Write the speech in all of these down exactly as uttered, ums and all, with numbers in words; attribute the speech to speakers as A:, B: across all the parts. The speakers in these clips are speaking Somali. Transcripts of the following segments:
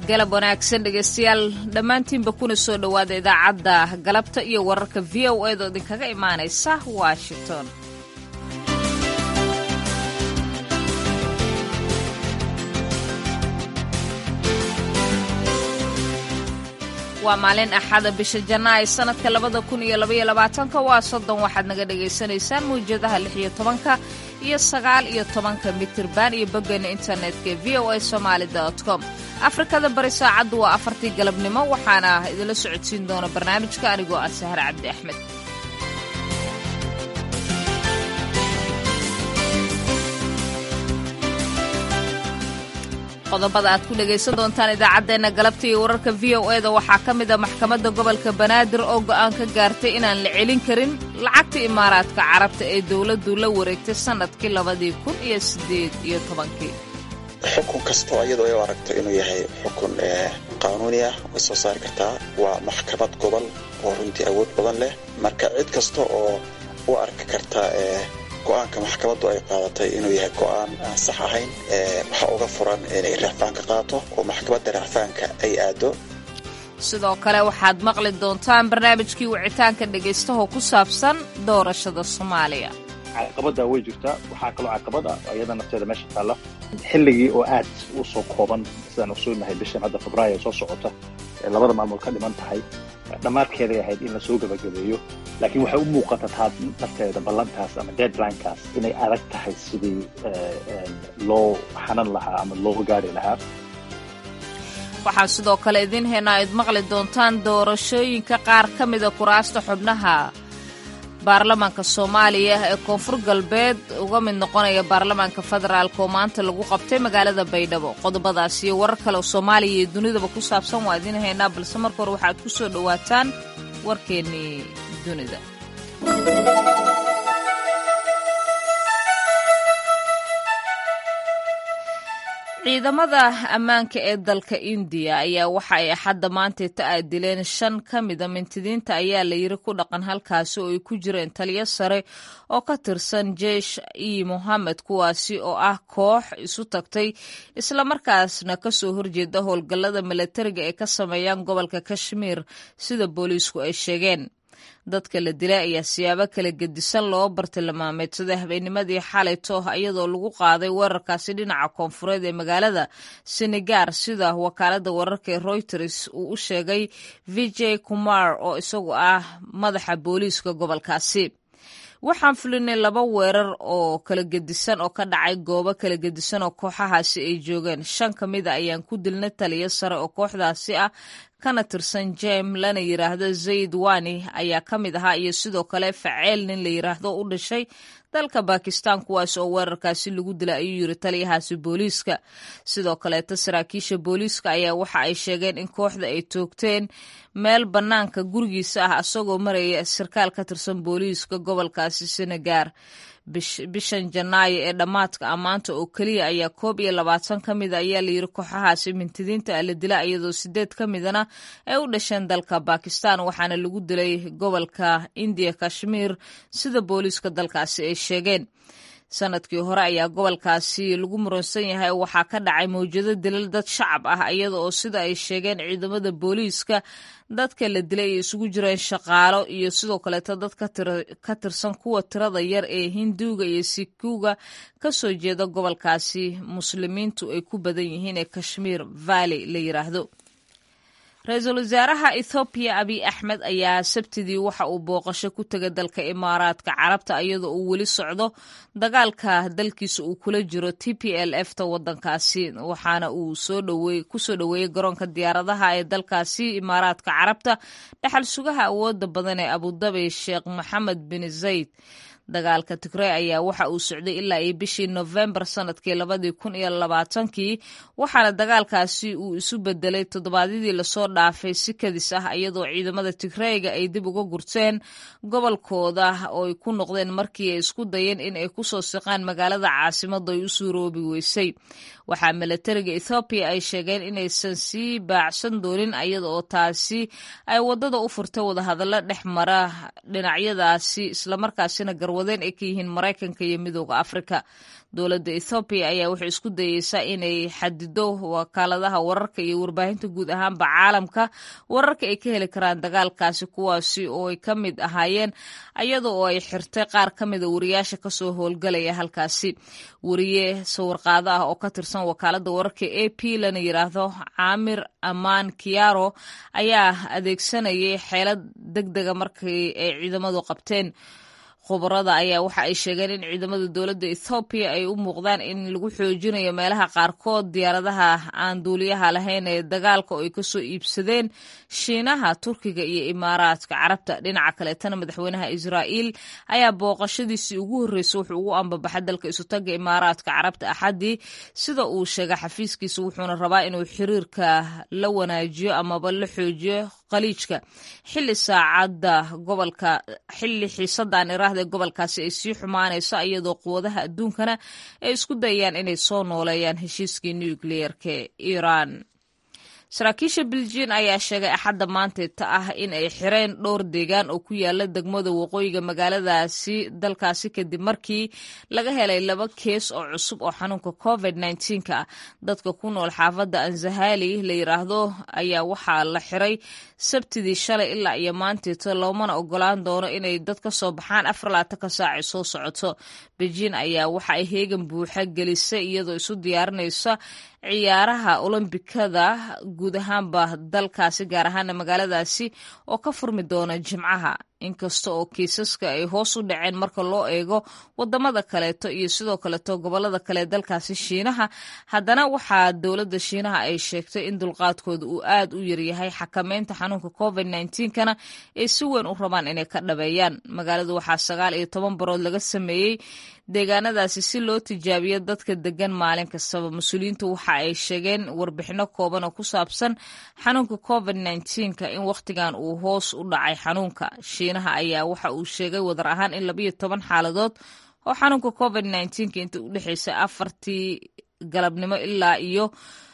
A: galab wanaagsan dhegaystayaal dhammaantiinba kuna soo dhowaada idaacadda galabta iyo wararka v o a da idinkaga imaanaysa washington. waa maalin axada bisha janaayo sanadka labada kun iyo labaiyo labaatanka waa soddon waxaad naga dhagaysanaysaan mawjadaha lix iyo tobanka iyo sagaal iyo tobanka mitirban iyo boggeena internetka v o a somaali dot com. afrikada bari saacaddu waa afartii galabnimo waxaana idinla socodsiin doona barnaamijka anigoo ah sahar cabdi axmed. qodobada aad ku dhegaysan doontaan idaacaddeenna galabta iyo wararka v o a da waxaa ka mid a maxkamadda gobolka banaadir oo go'aan ka gaartay inaan la celin karin lacagta imaaraadka carabta ee dowladdu la wareegtay sannadkii labadii kun iyo siddeed iyo tobankii.
B: xukun kastoo iyadoo ay aragto inuu yahay xukun qaanuuni ah way soo saari kartaa. waa maxkamad gobol oo runtii awood badan leh, marka cid kasta oo u arki karta go'aanka maxkamaddu ay qaadatay inuu yahay go'aan aan sax ahayn waxaa uga furan inay racfaanka qaato oo maxkamadda racfaanka ay aado.
A: sidoo kale waxaad maqli doontaan barnaamijkii wicitaanka dhegaystaho ku saabsan doorashada soomaaliya.
C: caqabada way jirtaa, waxaa kaloo caqabad ah iyada nafteeda meesha taalla xilligii oo aad u soo kooban sidaan ogsoonnahay bishan hadda febraayo soo socota ee labada maamul ka dhiman tahay dhammaadkeeday ahayd in la soo gabagabeeyo, laakiin waxay u muuqata taa nafteeda ballantaas ama deadlinekaas inay adag tahay sidii loo xanan lahaa ama loo gaari lahaa.
A: waxaan sidoo kale idiin haynaa id maqli doontaan doorashooyinka qaar ka mida kuraasta xubnaha baarlamaanka soomaaliya ee koonfur galbeed uga mid noqonaya baarlamaanka federaalk oo maanta lagu qabtay magaalada baydhabo. qodobadaas iyo warar kale oo soomaaliya iyo dunidaba ku saabsan waa idiin haynaa, balse marka hore waxaad ku soo dhowaataan warkeennii dunida. ciidamada ammaanka ee dalka indiya ayaa waxa ay axadda maantay ta ay dileen shan ka mida mintidiinta ayaa la yiri ku dhaqan halkaasi oo ay ku jireen taliyo sare oo ka tirsan jeish e mohamed, kuwaasi oo ah koox isu tagtay islamarkaasna kasoo horjeeda howlgallada milatariga ee ka sameeyaan gobolka kashmiir sida booliisku ay sheegeen. dadka la dilay ayaa siyaabo kala gedisan loo bartilmaameedsaday habeennimadii xalayto iyadoo lagu qaaday weerarkaasi dhinaca koonfureed ee magaalada senegaar sida wakaaladda wararka ee reuters uu u sheegay vijay kumar oo isagu ah madaxa booliiska gobolkaasi. waxaan fulinay laba weerar oo kala gedisan oo ka dhacay goobo kala gedisan oo kooxahaasi ay joogeen. shan ka mida ayaan ku dilnay taliyo sare oo kooxdaasi ah kana tirsan jem lana yidhaahdo zayd wani ayaa ka mid ahaa iyo sidoo kale faceel nin la yidhaahdo u dhashay dalka bakistan, kuwaas oo weerarkaasi lagu dilay ayuu yiri taliyahaasi booliiska. sidoo kaleeta saraakiisha booliiska ayaa waxa ay sheegeen in kooxda ay toogteen meel bannaanka gurigiisa ah asagoo maraya sarkaal ka tirsan booliiska gobolkaasi senegaar. bishan janaayo ee dhammaadka ammaanta oo keliya ayaa koob iyo labaatan ka mida ayaa layiri kooxahaasi mintidiinta la dila, iyadoo sideed ka midana ay u dhasheen dalka bakistan, waxaana lagu dilay gobolka indiya kashmiir sida booliiska dalkaasi ay sheegeen. sanadkii hore ayaa gobolkaasi lagu muransan yahay waxaa ka dhacay mawjado dilal dad shacab ah, iyada oo sida ay sheegeen ciidamada booliiska dadka la dilay ay isugu jireen shaqaalo iyo sidoo kaleeto dad ka tirsan kuwa tirada yar ee hinduuga iyo sikuuga ka soo jeeda gobolkaasi muslimiintu ay ku badan yihiin ee kashmiir valley la yiraahdo. ra-iisul wasaaraha ethoobiya abiy axmed ayaa sabtidii waxa uu booqasho ku tegay dalka imaaraadka carabta iyadoo uu weli socdo dagaalka dalkiisa uu kula jiro t p l f ta wadankaasi, waxaana uu ku soo dhoweeyey garoonka diyaaradaha ee dalkaasi imaaraadka carabta dhaxal sugaha awooda badan ee abudabi sheekh maxamed bin zayd. dagaalka Tigray ayaa waxa uu socday ilaa iyo bishii November sanadkii labadii kun iyo labaatankii, waxaana dagaalkaasi uu isu bedelay toddobaadyadii lasoo dhaafay si kadis ah iyadoo ciidamada Tigrayga ay dib uga gurteen gobolkooda oo ay ku noqdeen markii ay isku dayeen in ay kusoo siqaan magaalada caasimadda ay u suuroobi weysay. waxaa milatariga Ethiopia ay sheegeen inaysan sii baacsan doonin iyada oo taasi ay wadada u furtay wadahadallo dhex mara dhinacyadaasi islamarkaasina gar garwadeen ay ka yihiin maraykanka iyo midooda afrika. dowladda ethoobiya ayaa waxay isku dayeysaa inay xadido wakaaladaha wararka iyo warbaahinta guud ahaanba caalamka wararka ay ka heli karaan dagaalkaasi, kuwaasi oo ay ka mid ahaayeen iyada oo ay xirtay qaar ka mida wariyaasha kasoo howlgalaya halkaasi. wariye sawirqaado ah oo ka tirsan wakaalada wararka a p lana yiraahdo caamir amaan kiyaaro ayaa adeegsanayay xeelad degdega markii ay ciidamadu qabteen. khubarada ayaa waxa ay sheegeen in ciidamada dowladda ethoobiya ay u muuqdaan in lagu xoojinayo meelaha qaarkood diyaaradaha aan duuliyaha lahayn ee dagaalka oo ay kasoo iibsadeen shiinaha, turkiga iyo imaaraadka carabta. dhinaca kaleetana madaxweynaha israa'iil ayaa booqashadiisii ugu horreysay wuxuu ugu ambabaxay dalka isutaga imaaraadka carabta axadii sida uu sheegay xafiiskiisa, wuxuuna rabaa inuu xiriirka la wanaajiyo amaba la xoojiyo khaliijka xilli saacadda gobolka xilli xiisadan iraahda gobolkaasi ay sii xumaanayso iyadoo quwadaha adduunkana ay isku dayayaan inay soo nooleeyaan heshiiskii nukliyeerka iiraan. saraakiisha Belgian ayaa sheegay axadda maanteeta ah in ay xireen dhowr deegaan oo ku yaala degmada waqooyiga magaaladaasi dalkaasi kadib markii laga helay laba kees oo cusub oo xanuunka covid nineteen ka ah. dadka ku nool xaafadda Anzahali la yiraahdo ayaa waxaa la xiray sabtidii shalay ilaa iyo maanteeta, loomana ogolaan doono inay dad ka soo baxaan afar iyo labaatan saac soo socoto. Belgian ayaa waxa ay heegan buuxa gelisay iyadoo isu diyaarinaysa ciyaaraha olombikada guud ahaanba dalkaasi, gaar ahaana magaaladaasi oo ka furmi doona jimcaha. inkasta oo kiisaska ay hoos u dhaceen marka loo eego wadamada kaleeto iyo sidoo kaleeto gobolada kale dalkaasi Shiinaha, haddana waxaa dowladda Shiinaha ay sheegtay in dulqaadkooda uu aad u yaryahay xakameynta xanuunka covid nineteen kana ay si weyn u rabaan inay ka dhabeeyaan. magaaladu waxaa sagaal iyo toban barood laga sameeyey deegaanadaasi si loo tijaabiyo dadka degan maalin kastaba. mas-uuliyiintu waxa ay sheegeen warbixino kooban oo ku saabsan xanuunka covid nineteen ka in wakhtigan uu hoos u dhacay xanuunka. Shiinaha ayaa waxa uu sheegay wadar ahaan in labiyo toban xaaladood oo xanuunka covid nineteen ka inta u dhexaysay afartii galabnimo ilaa iyo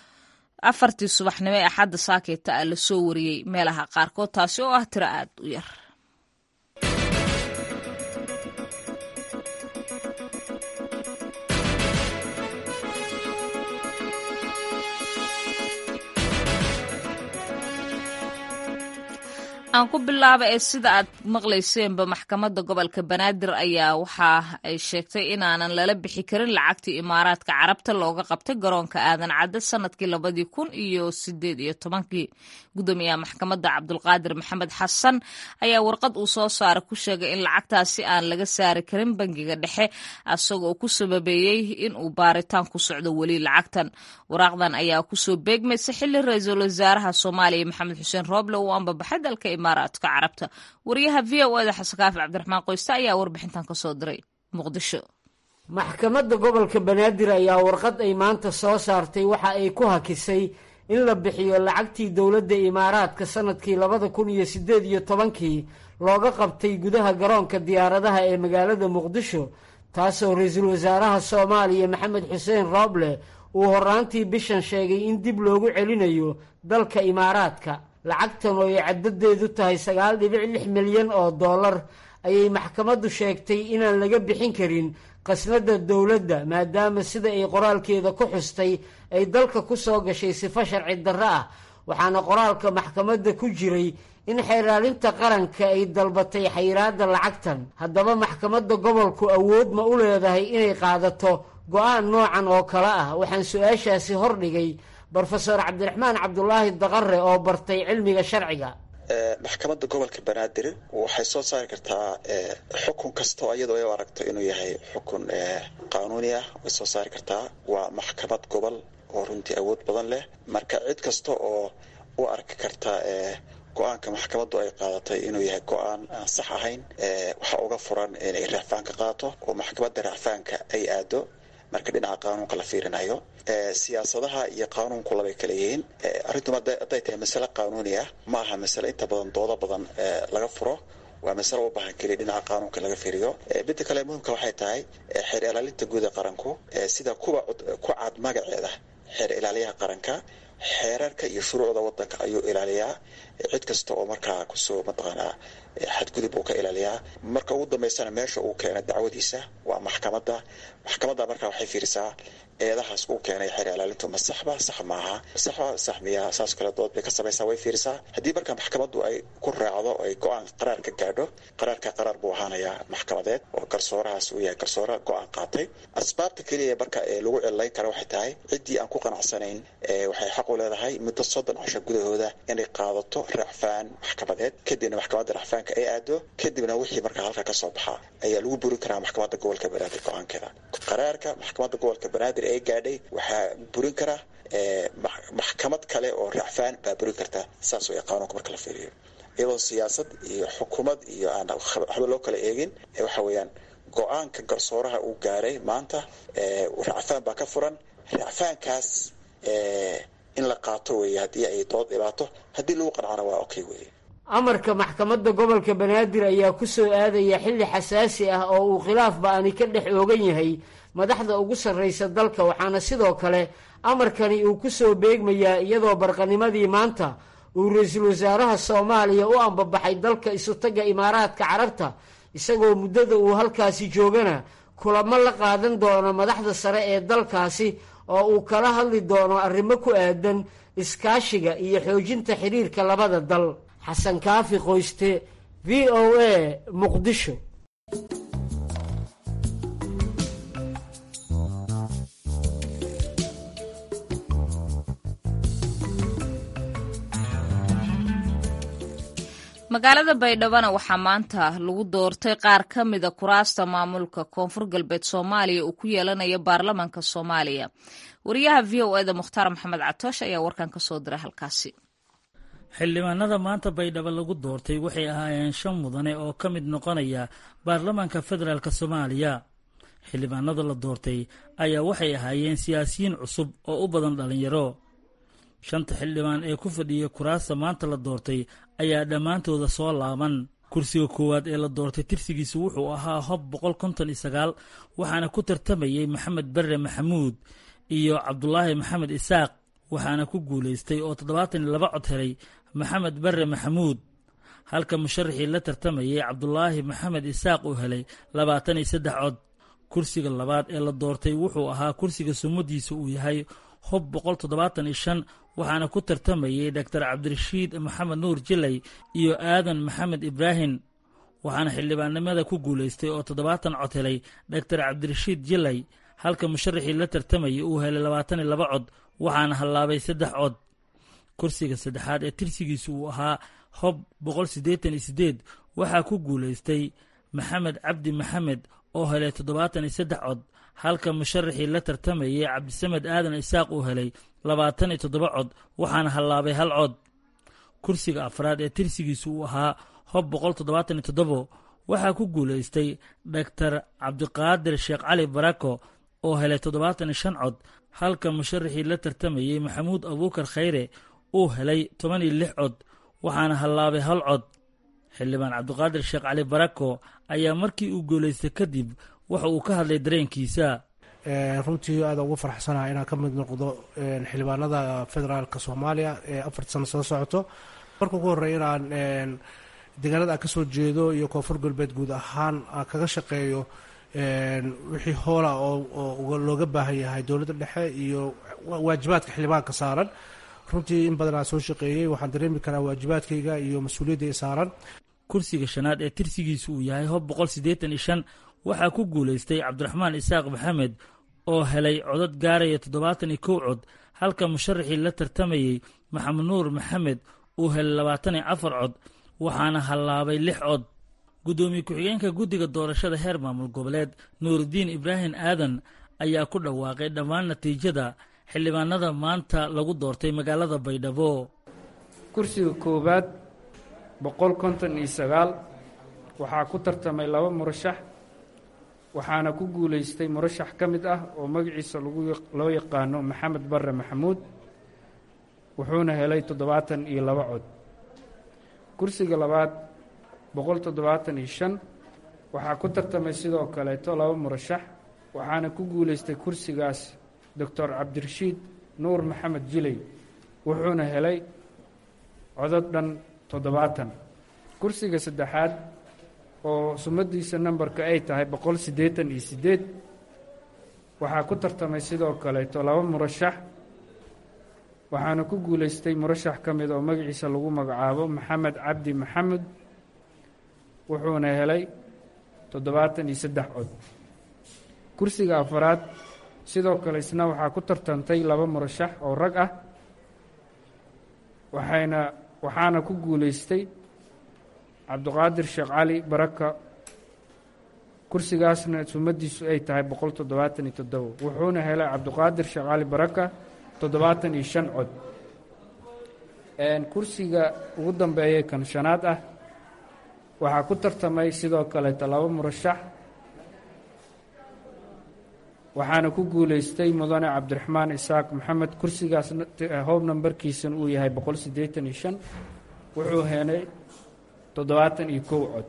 A: afartii subaxnimo ee axadda saakeeta ah la soo wariyey meelaha qaarkood, taasi oo ah tiro aad u yar. aan ku bilaaba ee sida aad maqlayseenba maxkamadda gobolka Banaadir ayaa waxa ay sheegtay inaanan lala bixi karin lacagtii imaaraadka carabta looga qabtay garoonka aadan cadde sanadkii labadii kun iyo sideed iyo tobankii. gudoomiyaha maxkamadda Cabdulqaadir Maxamed Xasan ayaa warqad uu soo saaray ku sheegay in lacagtaasi aan laga saari karin bangiga dhexe, asagoo ku sababeeyey in uu baaritaan ku socdo weli lacagtan. waraaqdan ayaa kusoo beegmaysa xilli ra-iisul wasaaraha Soomaaliya Maxamed Xuseen Rooble uu ambabaxay dalka imaaraadka carabta. wariyaha v o a da xasankaafi Cabdiraxmaan Qoyste ayaa warbixintan ka soo diray Muqdisho.
D: maxkamadda gobolka Banaadir ayaa warqad ay maanta soo saartay waxa ay ku hakisay in la bixiyo lacagtii dowladda imaaraadka sanadkii labada kun iyo sideed iyo tobankii looga qabtay gudaha garoonka diyaaradaha ee magaalada Muqdisho, taasoo ra-iisul wasaaraha Soomaaliya Maxamed Xuseen Rooble uu horaantii bishan sheegay in dib loogu celinayo dalka imaaraadka. lacagtan oo ay caddadeedu tahay sagaal dhibic lix milyan oo dollar ayay maxkamaddu sheegtay inaan laga bixin karin qasnada dowladda, maadaama sida ay qoraalkeeda ku xustay ay dalka ku soo gashay sifo sharci darro ah. waxaana qoraalka maxkamadda ku jiray in xeeraalinta qaranka ay dalbatay xayiraadda lacagtan. haddaba maxkamadda gobolku awood ma u leedahay inay qaadato go-aan noocan oo kale ah? waxaan su-aashaasi hordhigay brofesor cabdiraxmaan cabdulaahi daqare oo bartay cilmiga sharciga.
B: maxkamadda gobolka Banaadir waxay soo saari kartaa xukun kasta oo iyadoo ay aragto inuu yahay xukun qaanuuni ah, way soo saari kartaa. waa maxkamad gobol oo runtii awood badan leh, marka cid kasta oo u arki karta go-aanka maxkamaddu ay qaadatay inuu yahay go-aan aan sax ahayn, waxaa uga furan inay racfaanka qaato oo maxkamadda racfaanka ay aado marka dhinaca qaanuunka la fiirinayo. siyaasadaha iyo qaanuunku labay kala yihiin. arrintu hadday tahay masale qaanuuni ah, ma aha masale inta badan doodo badan laga furo, waa masale u baahan keliya dhinaca qaanuunka laga fiiriyo. midda kale muhimka waxay tahay xeer ilaalinta guud ee qaranku sida kuwa ku cad magaceeda xeer ilaaliyaha qaranka xeerarka iyo shuruucda wadanka ayuu ilaaliyaa cid kasta oo markaa kusoo mataqaanaa xadgudub uu ka ilaaliyaa marka ugu dambeysana meesha uu keenay dacwadiisa waa maxkamadda maxkamadda markaa waxay fiirisaa eedahaas uu keenay xeer ilaalintu ma saxba sax maaha saxba sax miya saas kale dood bay ka samaysaa way fiirisaa haddii markaa maxkamaddu ay ku raacdo ay go-aan qaraar ka gaadho qaraarka qaraar buu ahaanayaa maxkamadeed oo garsoorahaas uu yahay garsoore go-aan qaatay asbaabta keliya marka ee lagu cilayn kara waxay tahay ciddii aan ku qanacsanayn waxay xaq u leedahay muddo soddon cisho gudahooda inay qaadato racfaan maxkamadeed kadibna maxkamadda racfaanka ay aado kadibna wixii markaa halka ka soo baxa ayaa lagu burin karaa maxkamadda gobolka banaadir go-aankeeda qaraarka maxkamadda gobolka banaadir ee gaadhay waxaa burin kara maxkamad kale oo racfaan baa burin karta saas way qaanuunka marka la fiiriyo iyadoo siyaasad iyo xukuumad iyo aan waxba loo kala eegin waxa weeyaan go-aanka garsooraha uu gaaray maanta racfaan baa ka furan racfaankaas in la qaato weeye haddii ay dood dhibaato haddii lagu qancana waa okay weeye
D: amarka maxkamadda gobolka banaadir ayaa ku soo aadaya xilli xasaasi ah oo uu khilaaf ba-ani ka dhex oogan yahay madaxda ugu sarraysa dalka waxaana sidoo kale amarkani uu ku soo beegmayaa iyadoo barqanimadii maanta uu ra-iisul wasaaraha soomaaliya u ambabaxay dalka isutaga imaaraadka carabta isagoo muddada uu halkaasi joogana kulamo la qaadan doono madaxda sare ee dalkaasi oo uu kala hadli doono arrimo ku aadan iskaashiga iyo xoojinta xiriirka labada dal xasan kaafi qoyste v o a muqdisho
A: magaalada baydhabana waxaa maanta lagu doortay qaar ka mida kuraasta maamulka koonfur galbeed soomaaliya uu ku yeelanayo baarlamaanka soomaaliya wariyaha v o eda mukhtaar maxamed catoosh ayaa warkan ka soo diray halkaasi
E: xildhibaanada maanta baydhabo lagu doortay waxay ahaayeen shan mudane oo ka mid noqonaya baarlamaanka federaalk soomaaliya xildhibaanada la doortay ayaa waxay ahaayeen siyaasiyiin cusub oo u badan dhallinyaro shanta xildhibaan ee ku fadhiya kuraasta maanta la doortay ayaa dhammaantooda soo laaban kursiga koowaad ee la doortay tirsigiisu wuxuu ahaa hob boqol konton iyo sagaal waxaana ku tartamayey maxamed barre maxamuud iyo cabdulaahi maxamed isaaq waxaana ku guulaystay oo toddobaatan iyo laba cod helay maxamed barre maxamuud halka musharaxii la tartamayey cabdulaahi maxamed isaaq uu helay labaatan iyo saddex cod kursiga labaad ee la doortay wuxuu ahaa kursiga sumadiisa uu yahay hob boqol toddobaatan iyo shan waxaana ku tartamayey doctor cabdirashiid maxamed nuur jilay iyo aadan maxamed ibraahim waxaana xildhibaannimada ku guulaystay oo toddobaatan cod helay doctor cabdirashiid jilay halka musharaxii la tartamayey uu helay labaatan iyo laba cod waxaana hallaabay saddex cod kursiga saddexaad ee tirsigiisu uu ahaa hob boqol siddeetan iyo siddeed waxaa ku guulaystay maxamed cabdi maxamed oo helay toddobaatan iyo saddex cod halka musharaxii la tartamayey cabdisamed aadan isaaq uu helay labaatan iyo toddoba cod waxaana hallaabay hal cod kursiga afraad ee tirsigiisu uu ahaa hob boqol toddobaatan iyo toddobo waxaa ku guulaystay doctor cabdiqaadir sheekh cali barako oo helay toddobaatan iyo shan cod halka musharaxii la tartamayey maxamuud abuukar khayre uu helay toban iyo lix cod waxaana hallaabay hal cod xildhibaan cabdiqaadir sheekh cali barako ayaa markii uu guulaystay kadib waxa uu ka hadlay dareenkiisa
F: runtii aada ugu farxsanaha inaan ka mid noqdo xildhibaanada federaalka soomaaliya ee afarta sano soo socoto marka ugu horreya inaan deegaanada aan kasoo jeedo iyo koonfur galbeed guud ahaan aan kaga shaqeeyo wixii hoola oo looga baahan yahay dowladda dhexe iyo waajibaadka xildhibaanka saaran runtii in badan aan soo shaqeeyey waxaan dareemi karaa waajibaadkayga iyo mas-uuliyadda i saaran
E: kursiga shanaad ee tirsigiisu uu yahay hob boqol siddeetan iyo shan waxaa ku guulaystay cabdiraxmaan isaaq maxamed oo helay codad gaaraya toddobaatan iyo kow cod halka musharaxii la tartamayey maxamed nuur maxamed uu helay labaatan iyo afar cod waxaana hallaabay lix cod guddoomiye ku-xigeenka guddiga doorashada heer maamul goboleed nuurudiin ibraahim aadan ayaa ku dhawaaqay dhammaan natiijada xildhibaanada maanta lagu doortay magaalada baydhabo
G: kursiga koowaad boqol konton iyo sagaal waxaa ku tartamay laba murashax waxaana ku guulaystay murashax ka mid ah oo magaciisa loo yaqaano maxamed barre maxamuud wuxuuna helay toddobaatan iyo laba cod kursiga labaad boqol toddobaatan iyo shan waxaa ku tartamay sidoo kaleeto laba murashax waxaana ku guulaystay kursigaas doctor cabdirashiid nuur maxamed jilay wuxuuna helay codad dhan toddobaatan. kursiga saddexaad oo sumadiisa nambarka ay tahay boqol siddeetan iyo siddeed waxaa ku tartamay sidoo kaleeto laba murashax, waxaana ku guulaystay murashax ka mid oo magaciisa lagu magacaabo maxamed cabdi maxamed, wuxuuna helay toddobaatan iyo saddex cod. kursiga afaraad sidoo kale isna waxaa ku tartantay laba murashax oo rag ah, waxayna waxaana ku guulaystay cabdiqaadir sheekh cali baraka, kursigaasna sumadiisu ay tahay boqol toddobaatan iyo toddobo, wuxuuna helay cabdiqaadir sheekh cali baraka toddobaatan iyo shan cod. kursiga ugu dambeeyay kan shanaad ah waxaa ku tartamay sidoo kaleeto laba murashax, waxaana ku guulaystay mudane cabdiraxmaan isaaq maxamed, kursigaas hoob nambarkiisana uu yahay boqol siddeetan iyo shan, wuxuu helay toddobaatan iyo kow cod.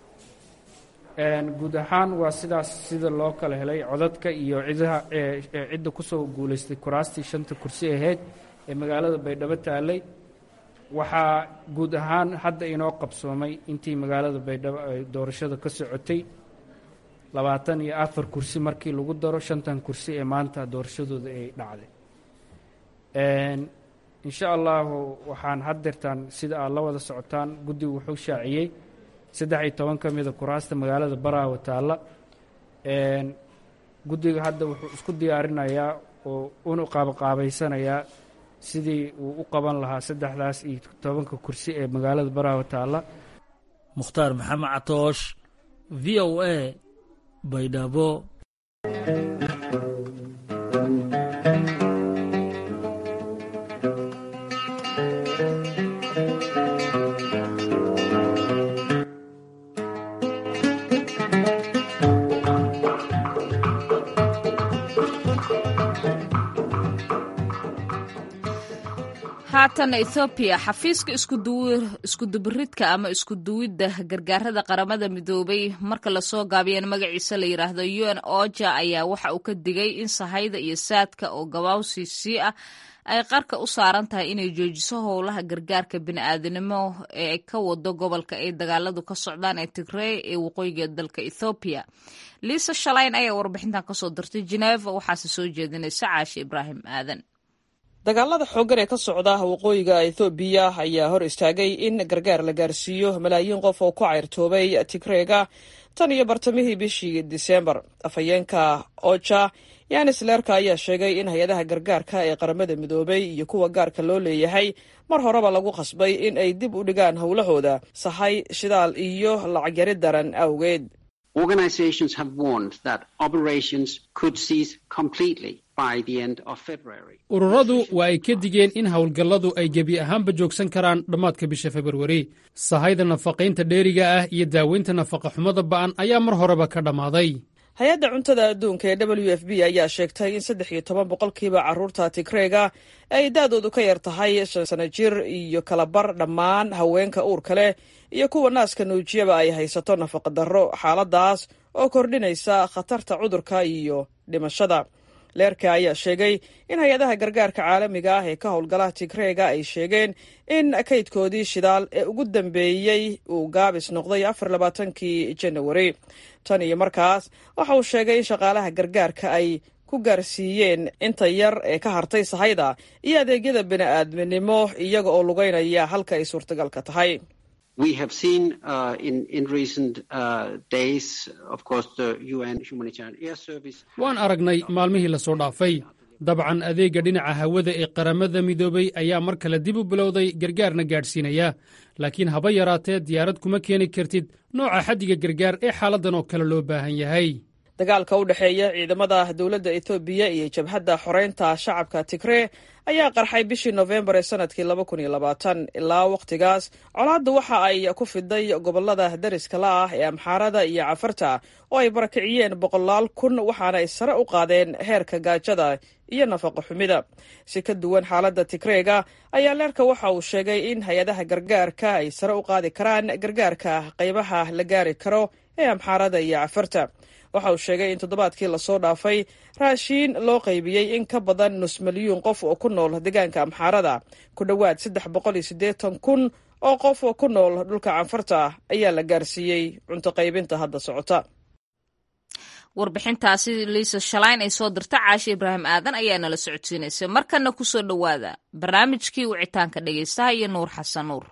G: guud ahaan waa sidaas sida loo kala helay codadka iyo cidaha cidda kusoo guulaystay kuraastii shanta kursi ahayd ee magaalada baydhabo taalay. waxaa guud ahaan hadda inoo qabsoomay intii magaalada baydhabo ay doorashada ka socotay labaatan iyo afar kursi markii lagu daro shantan kursi ee maanta doorashadooda ay dhacday. insha allahu waxaan haddeertaan sida aad la wada socotaan guddigu wuxuu shaaciyey saddex iyo toban ka mida kuraasta magaalada baraawe taalla. guddiga hadda wuxuu isku diyaarinayaa oo una qaabaqaabaysanayaa sidii uu u qaban lahaa saddexdaas iyo tobanka kursi ee magaalada baraawe taalla.
E: mukhtaar maxamed catoosh, v o a, baydhabo.
A: haatan Ethiopia xafiiska isku dubiridka ama isku duwidda gargaarada qaramada midoobay marka la soo gaabiyeen magaciisa la yiraahdo U N OCHA ayaa waxa uu ka digay in sahayda iyo saadka oo gabaawsiisi ah ay qarka u saaran tahay inay joojiso howlaha gargaarka bini'aadanimo ee ka wado gobolka ay dagaaladu ka socdaan ee Tigray ee waqooyiga dalka Ethiopia. Lisa Shalayn ayaa warbixintan ka soo dirtay Geneva, waxaase soo jeedinaysa Caashi Ibraahim Aadan.
H: dagaalada xooggan ee ka socda waqooyiga Ethiopia ayaa hor istaagay in gargaar la gaarsiiyo malaayiin qof oo ku cayrtoobay Tigrayga tan iyo bartamihii bishii Diseembar. Afhayeenka OCHA Yanis Lerka ayaa sheegay in hay-adaha gargaarka ee qaramada midoobay iyo kuwa gaarka loo leeyahay mar horeba lagu khasbay in ay dib u dhigaan howlahooda sahay, shidaal iyo lacag yari daran awgeed.
I: Organizations have warned that operations could cease completely by the end of February.
J: Ururadu waa ay ka digeen in howlgalladu ay gebi ahaanba joogsan karaan dhammaadka bisha Februari. Sahayda nafaqaynta dheeriga ah iyo daaweynta nafaqa xumada ba'an ayaa mar horeba ka dhammaaday.
H: hay-adda cuntada adduunka ee W F P ayaa sheegtay in saddex iyo toban boqolkiiba carruurta Tigrayga ay da'doodu ka yar tahay shan sano jir iyo kala bar dhammaan haweenka uurka leh iyo kuwa naaska nuujiyaba ay haysato nafaqa darro, xaaladaas oo kordhinaysa khatarta cudurka iyo dhimashada. Leerka ayaa sheegay in hay-adaha gargaarka caalamiga ah ee ka howlgalaha Tigrayga ay sheegeen in kaydkoodii shidaal ee ugu dambeeyey uu gaabis noqday afar iyo labaatankii January. tan iyo markaas waxa uu sheegay in shaqaalaha gargaarka ay ku gaarsiiyeen inta yar ee ka hartay sahayda iyo adeegyada bini'aadminimo iyaga oo lugeynaya halka ay suurtagalka tahay.
I: We have seen uh, in, in recent uh, days, of course, the U N Humanitarian Air Service.
J: Waan aragnay maalmihii la soo dhaafay. Dabcan adeega dhinaca hawada ee qaramada midoobay ayaa mar kale dib u bilowday gargaarna gaadhsiinaya. Laakiin haba yaraatee diyaarad kuma keeni kartid nooca xaddiga gargaar ee xaaladan oo kale loo baahan yahay.
H: dagaalka u dhexeeya ciidamada dowladda Ethiopia iyo jabhadda xoreynta shacabka Tigray ayaa qarxay bishii November ee sanadkii laba kun iyo labaatan. ilaa waqtigaas colaaddu waxa ay ku fiday gobolada dariska la ah ee Amxaarada iyo Cafarta oo ay barakiciyeen boqolaal kun, waxaana ay sare u qaadeen heerka gaajada iyo nafaqa xumida. Si ka duwan xaaladda Tigrayga ayaa Leerka waxa uu sheegay in hay-adaha gargaarka ay sare u qaadi karaan gargaarka qaybaha la gaari karo ee Amxaarada iyo Cafarta. waxa uu sheegay in toddobaadkii lasoo dhaafay raashiin loo qaybiyey in ka badan nus milyuun qof oo ku nool deegaanka amxaarada. ku dhowaad saddex boqol iyo siddeetan kun oo qof oo ku nool dhulka canfarta ayaa la gaarsiiyey cunto qaybinta hadda socota.
A: warbixintaasi liisa shalayn ay soo dirta caashi ibraahim aadan ayaa nala socodsiinaysay. markana ku soo dhowaada barnaamijkii wicitaanka dhegaystaha iyo nuur xasan nuur.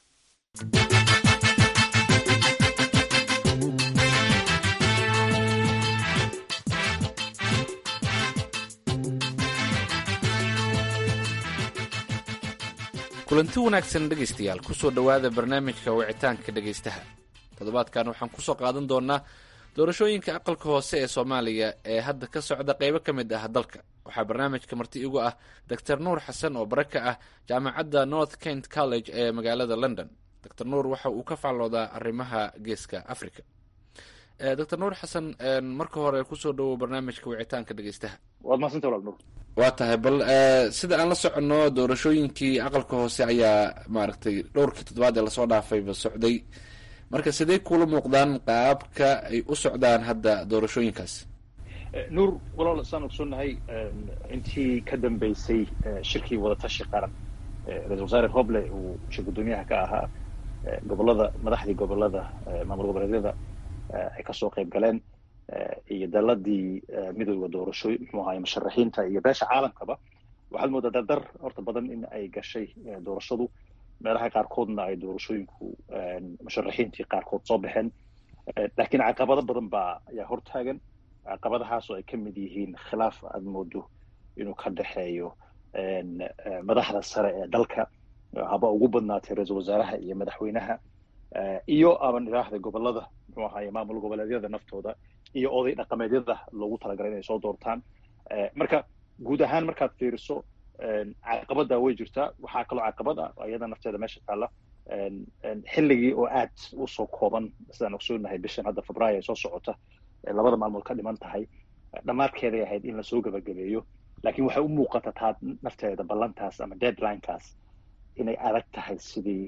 K: kulanti wanaagsan dhegaystayaal kusoo dhowaada barnaamijka wicitaanka dhegaystaha. toddobaadkan waxaan kusoo qaadan doonaa doorashooyinka aqalka hoose ee soomaaliya ee hadda ka socda qeybo ka mid ah dalka. waxaa barnaamijka marti igu ah doctor nuur xasan oo bare ka ah jaamacadda north kent college ee magaalada london. doctor nuur waxa uu ka faalloodaa arrimaha geeska africa. doctor nuur xasan, marka hore kusoo dhowow barnaamijka wicitaanka dhegaystaha.
C: waad mahadsantahay walaal nuur.
K: waa tahay bal sida aan la soconno doorashooyinkii aqalka hoose ayaa maaragtay dhowrkii toddobaad ee lasoo dhaafayba socday. marka sidee kula muuqdaan qaabka ay u socdaan hadda doorashooyinkaas?
C: nuur walaal saan ogsoonnahay intii ka dambeysay shirkii wadatashi qaran ra-isul wasaare roble uu shir guddoomiyaha ka ahaa, gobolada madaxdii gobolada maamul goboleedyada ay kasoo qayb galeen, iyo daladii midowda doorashooy muxuu ahaay musharaxiinta iyo beesha caalamkaba. waxaad moodaa dardar horta badan in ay gashay doorashadu. meelaha qaarkoodna ay doorashooyinku musharaxiintii qaarkood soo baxeen, laakiin caqabado badan baa ayaa hortaagan. caqabadahaasoo ay ka mid yihiin khilaaf aad moodo inuu ka dhexeeyo madaxda sare ee dalka, haba ugu badnaatay ra-iisul wasaaraha iyo madaxweynaha, iyo aban idhaahda gobolada muxuu ahaay maamul goboleedyada naftooda iyo oday dhaqameedyada loogu talagalay inay soo doortaan. marka guud ahaan markaad fiiriso caqabada way jirtaa. waxaa kaloo caqabad ah iyada nafteeda meesha taalla xilligii oo aad usoo kooban, sidaan ogsoonahay bishan hadda febraayo ay soo socota, labada maalmood ka dhiman tahay, dhammaadkeeday ahayd in lasoo gabagabeeyo. laakiin waxay u muuqata taa nafteeda ballantaas ama deadlinekaas inay adag tahay sidii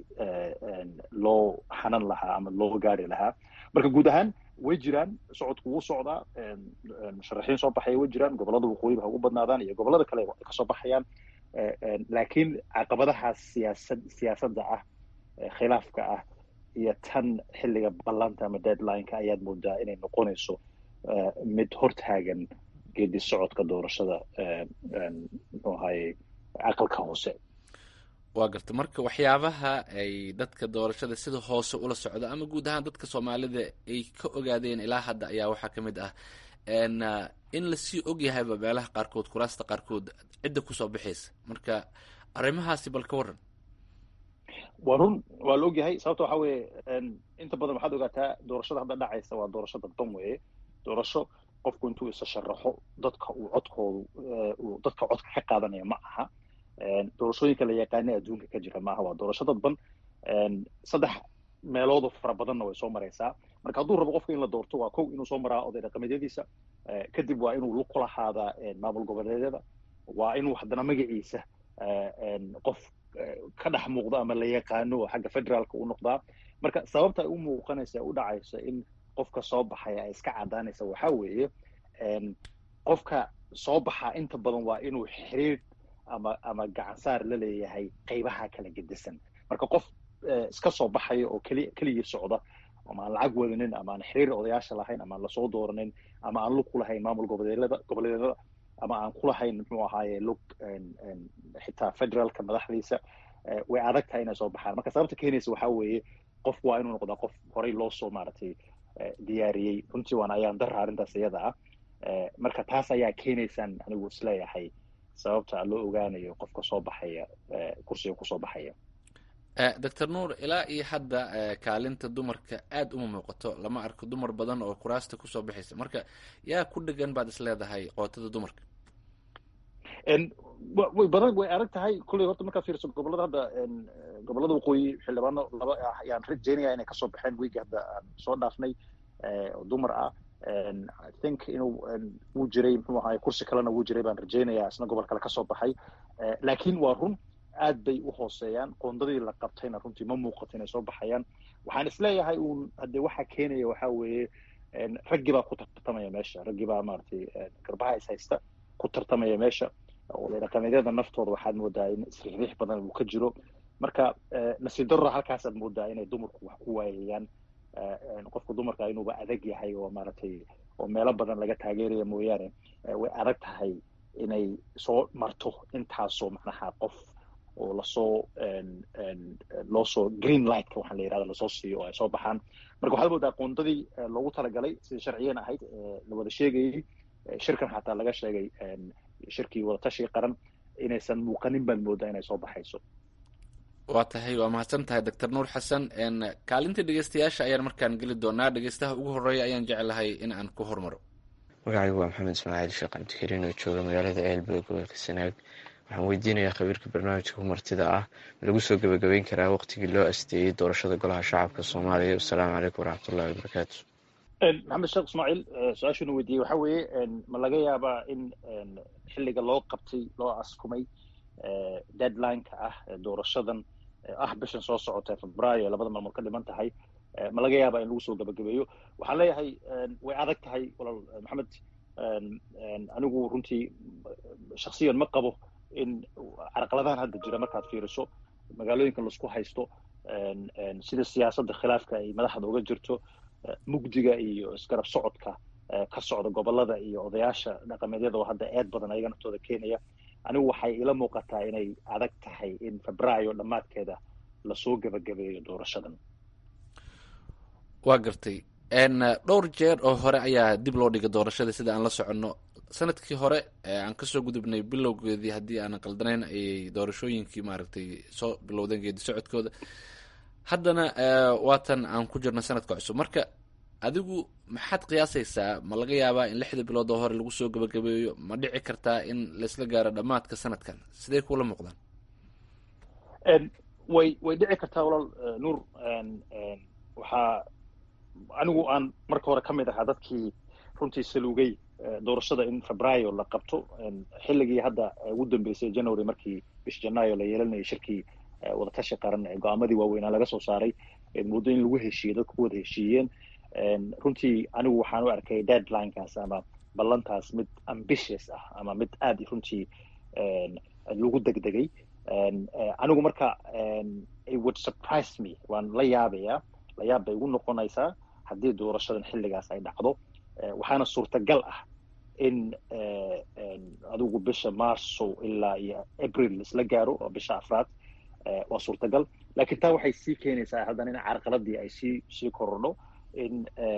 C: loo xanan lahaa ama loo gaari lahaa. marka guud ahaan way jiraan, socodku wuu socdaa, musharaxiin soo baxaya way jiraan, gobolada waqooyiba ha ugu badnaadaan iyo gobolada kale ay kasoo baxayaan. laakiin caqabadahaas siyaasad siyaasadda ah, khilaafka ah, iyo tan xilliga ballanta ama deadlineka ayaad moodaa inay noqonayso mid hortaagan geedi socodka doorashada muxuu ahaye aqalka hoose.
K: waa garta. marka waxyaabaha ay dadka doorashada sida hoose ula socdo ama guud ahaan dadka soomaalida ay ka ogaadeen ilaa hadda ayaa waxaa ka mid ah in lasii ogyahayba meelaha qaarkood kuraasta qaarkood cidda kusoo baxaysa. marka arrimahaasi bal ka waran.
C: waa run, waa la ogyahay. sababta waxaa weeye inta badan waxaad ogaataa doorashada hadda dhacaysa waa doorasho dadban weeye. doorasho qofku intuu isa sharaxo dadka uu codkoodu uu dadka codka ka qaadanaya ma aha. doorashooyinka la yaqaanay adduunka ka jira maaha. waa doorasho dadban, saddex meeloodoo fara badanna way soo maraysaa. marka hadduu rabo qofka in la doorto waa kow inuu soo maraa oday dhaqameedyadiisa, kadib waa inuu lug ku lahaadaa maamul goboleedyada, waa inuu haddana magaciisa qof ka dhex muuqdo ama la yaqaano oo xagga federaalka u noqdaa. marka sababta ay u muuqanaysa u dhacaysa in qofka soo baxaya ay iska cadaanaysa waxaa weeye qofka soo baxaa inta badan waa inuu xiriir ama ama gacansaar la leeyahay qaybaha kala gedisan. marka qof iska soo baxaya oo keli keligii socda ama aan lacag wadanin ama aan xiriir odayaasha lahayn ama aan lasoo dooranin ama aan lug ku lahayn maamul goboleedyada goboleedyada ama aan ku lahayn muxuu ahaaye lug xitaa federaalka madaxdiisa, way adag tahay inay soo baxaan. marka sababta keenaysa waxaa weeye qofku waa inuu noqdaa qof horey loo soo maaragtay diyaariyey. runtii waana ayaan dara arrintaas iyada ah. marka taas ayaa keenaysaan anigu isleeyahay sababta loo ogaanayo qofka soo baxaya kursiga kusoo baxaya.
K: doctor nuur, ilaa iyo hadda kaalinta dumarka aada uma muuqato, lama arko dumar badan oo kuraasta kusoo baxaysa. marka yaa ku dhegan baad is leedahay qootada dumarka?
C: way badan way adag tahay kulley. horta markaad fiiriso gobolada hadda gobolada waqooyi xildhibaano laba ah ayaan rajeynaya inay kasoo baxeen wiigi hadda aan soo dhaafnay oo dumar ah. I think inuu wuu jiray muxuu ahaay kursi kalena wuu jiray baan rajeynayaa isna gobol kale kasoo baxay. laakiin waa run aad bay u hooseeyaan. qoondadii la qabtayna runtii ma muuqato inay soo baxayaan. waxaan isleeyahay uun haddee waxa keenaya waxaa weeye raggii baa ku tartamaya meesha raggii baa maaragtay garbaha is haysta ku tartamaya meesha oday dhaqameedyada naftooda waxaad moodaa in isriixriix badan uu ka jiro marka nasiib darro halkaasaad moodaa inay dumarku wax ku waayayaan qofka dumarka inuuba adag yahay oo maaragtay oo meelo badan laga taageeraya mooyaane way adag tahay inay soo marto intaasoo macnaha qof oo lasoo loo soo green lightka waxaa la yidhahda lasoo siiyo oo ay soo baxaan marka waxaad moodaa qoondadii loogu talagalay sidii sharciyan ahayd la wada sheegayay shirkan xataa laga sheegay shirkii wadatashi qaran inaysan muuqanin baan moodaa inay soo baxayso
K: waa tahay waa mahadsan tahay doctor nuur xasan kaalinta dhegeystayaasha ayaan markaan geli doonaa dhegeystaha ugu horeeya ayaan jeclahay in aan ku hormaro
L: magacaygu waa maxamed ismaaciil sheekh cabdikariin oo jooga magaalada ceelbe gobolka sanaag waxaan weydiinayaa khabiirka barnaamijka martida ah lagu soo gebagabeyn karaa waqtigii loo asteeyey doorashada golaha shacabka soomaaliya wasalaamu calaykum waraxmatullahi wabarakaatu
C: maxamed sheekh ismaaciil su-aashuna weydiiyey waxaa weeye ma laga yaabaa in xilliga loo qabtay loo askumay deadline-ka ah doorashadan ah bishan soo socota febraayo labada maalmood ka dhiman tahay ma laga yaabaa in lagu soo gebagabeeyo waxaan leeyahay way adag tahay walaal maxamed anigu runtii shaksiyan ma qabo in carqaladahan hadda jira markaad fiiriso magaalooyinka laisku haysto sida siyaasadda khilaafka ay madaxda uga jirto mugdiga iyo isgarab socodka ka socda gobolada iyo odayaasha dhaqameedyada oo hadda eed badan ayaga naftooda keenaya anigu waxay ila muuqataa inay adag tahay in febraayo dhammaadkeeda lasoo gebagabeeyo doorashadan
K: waa gartay dhowr jeer oo hore ayaa dib loo dhigay doorashada sida aan la soconno sanadkii hore aan kasoo gudubnay bilowgeedii haddii aanan qaldanayn ayay doorashooyinkii maaragtay soo bilowdeen geedi socodkooda haddana waatan aan ku jirno sanadka cusub marka adigu maxaad qiyaasaysaa ma laga yaabaa in lixda bilood oo hore lagu soo gebagabeeyo ma dhici kartaa in laisla gaaro dhammaadka sanadkan sidee kuula muuqdaan
C: way way dhici kartaa walaal nuur waxaa anigu aan marka hore ka mid ahaa dadkii runtii salugay doorashada in febraayo la qabto xilligii hadda ugu dambeysay january markii bish janaayo la yeelanayay shirkii wadatashi qaran go-aamadii waaweynaa laga soo saaray muddo in lagu heshiiyey dadku ku wada heshiiyeen runtii anigu waxaan u arkay deadlinekaas ama ballantaas mid ambitious ah ama mid aada runtii lagu degdegay anigu marka it would surprise me waan la yaabayaa la yaab bay igu noqonaysaa haddii doorashadan xilligaas ay dhacdo waxaana suurtagal ah in adigu bisha marso ilaa iyo april isla gaaro oo bisha afraad waa suurtagal laakiin taa waxay sii keenaysaa haddana in carqaladii ay sii sii korodho in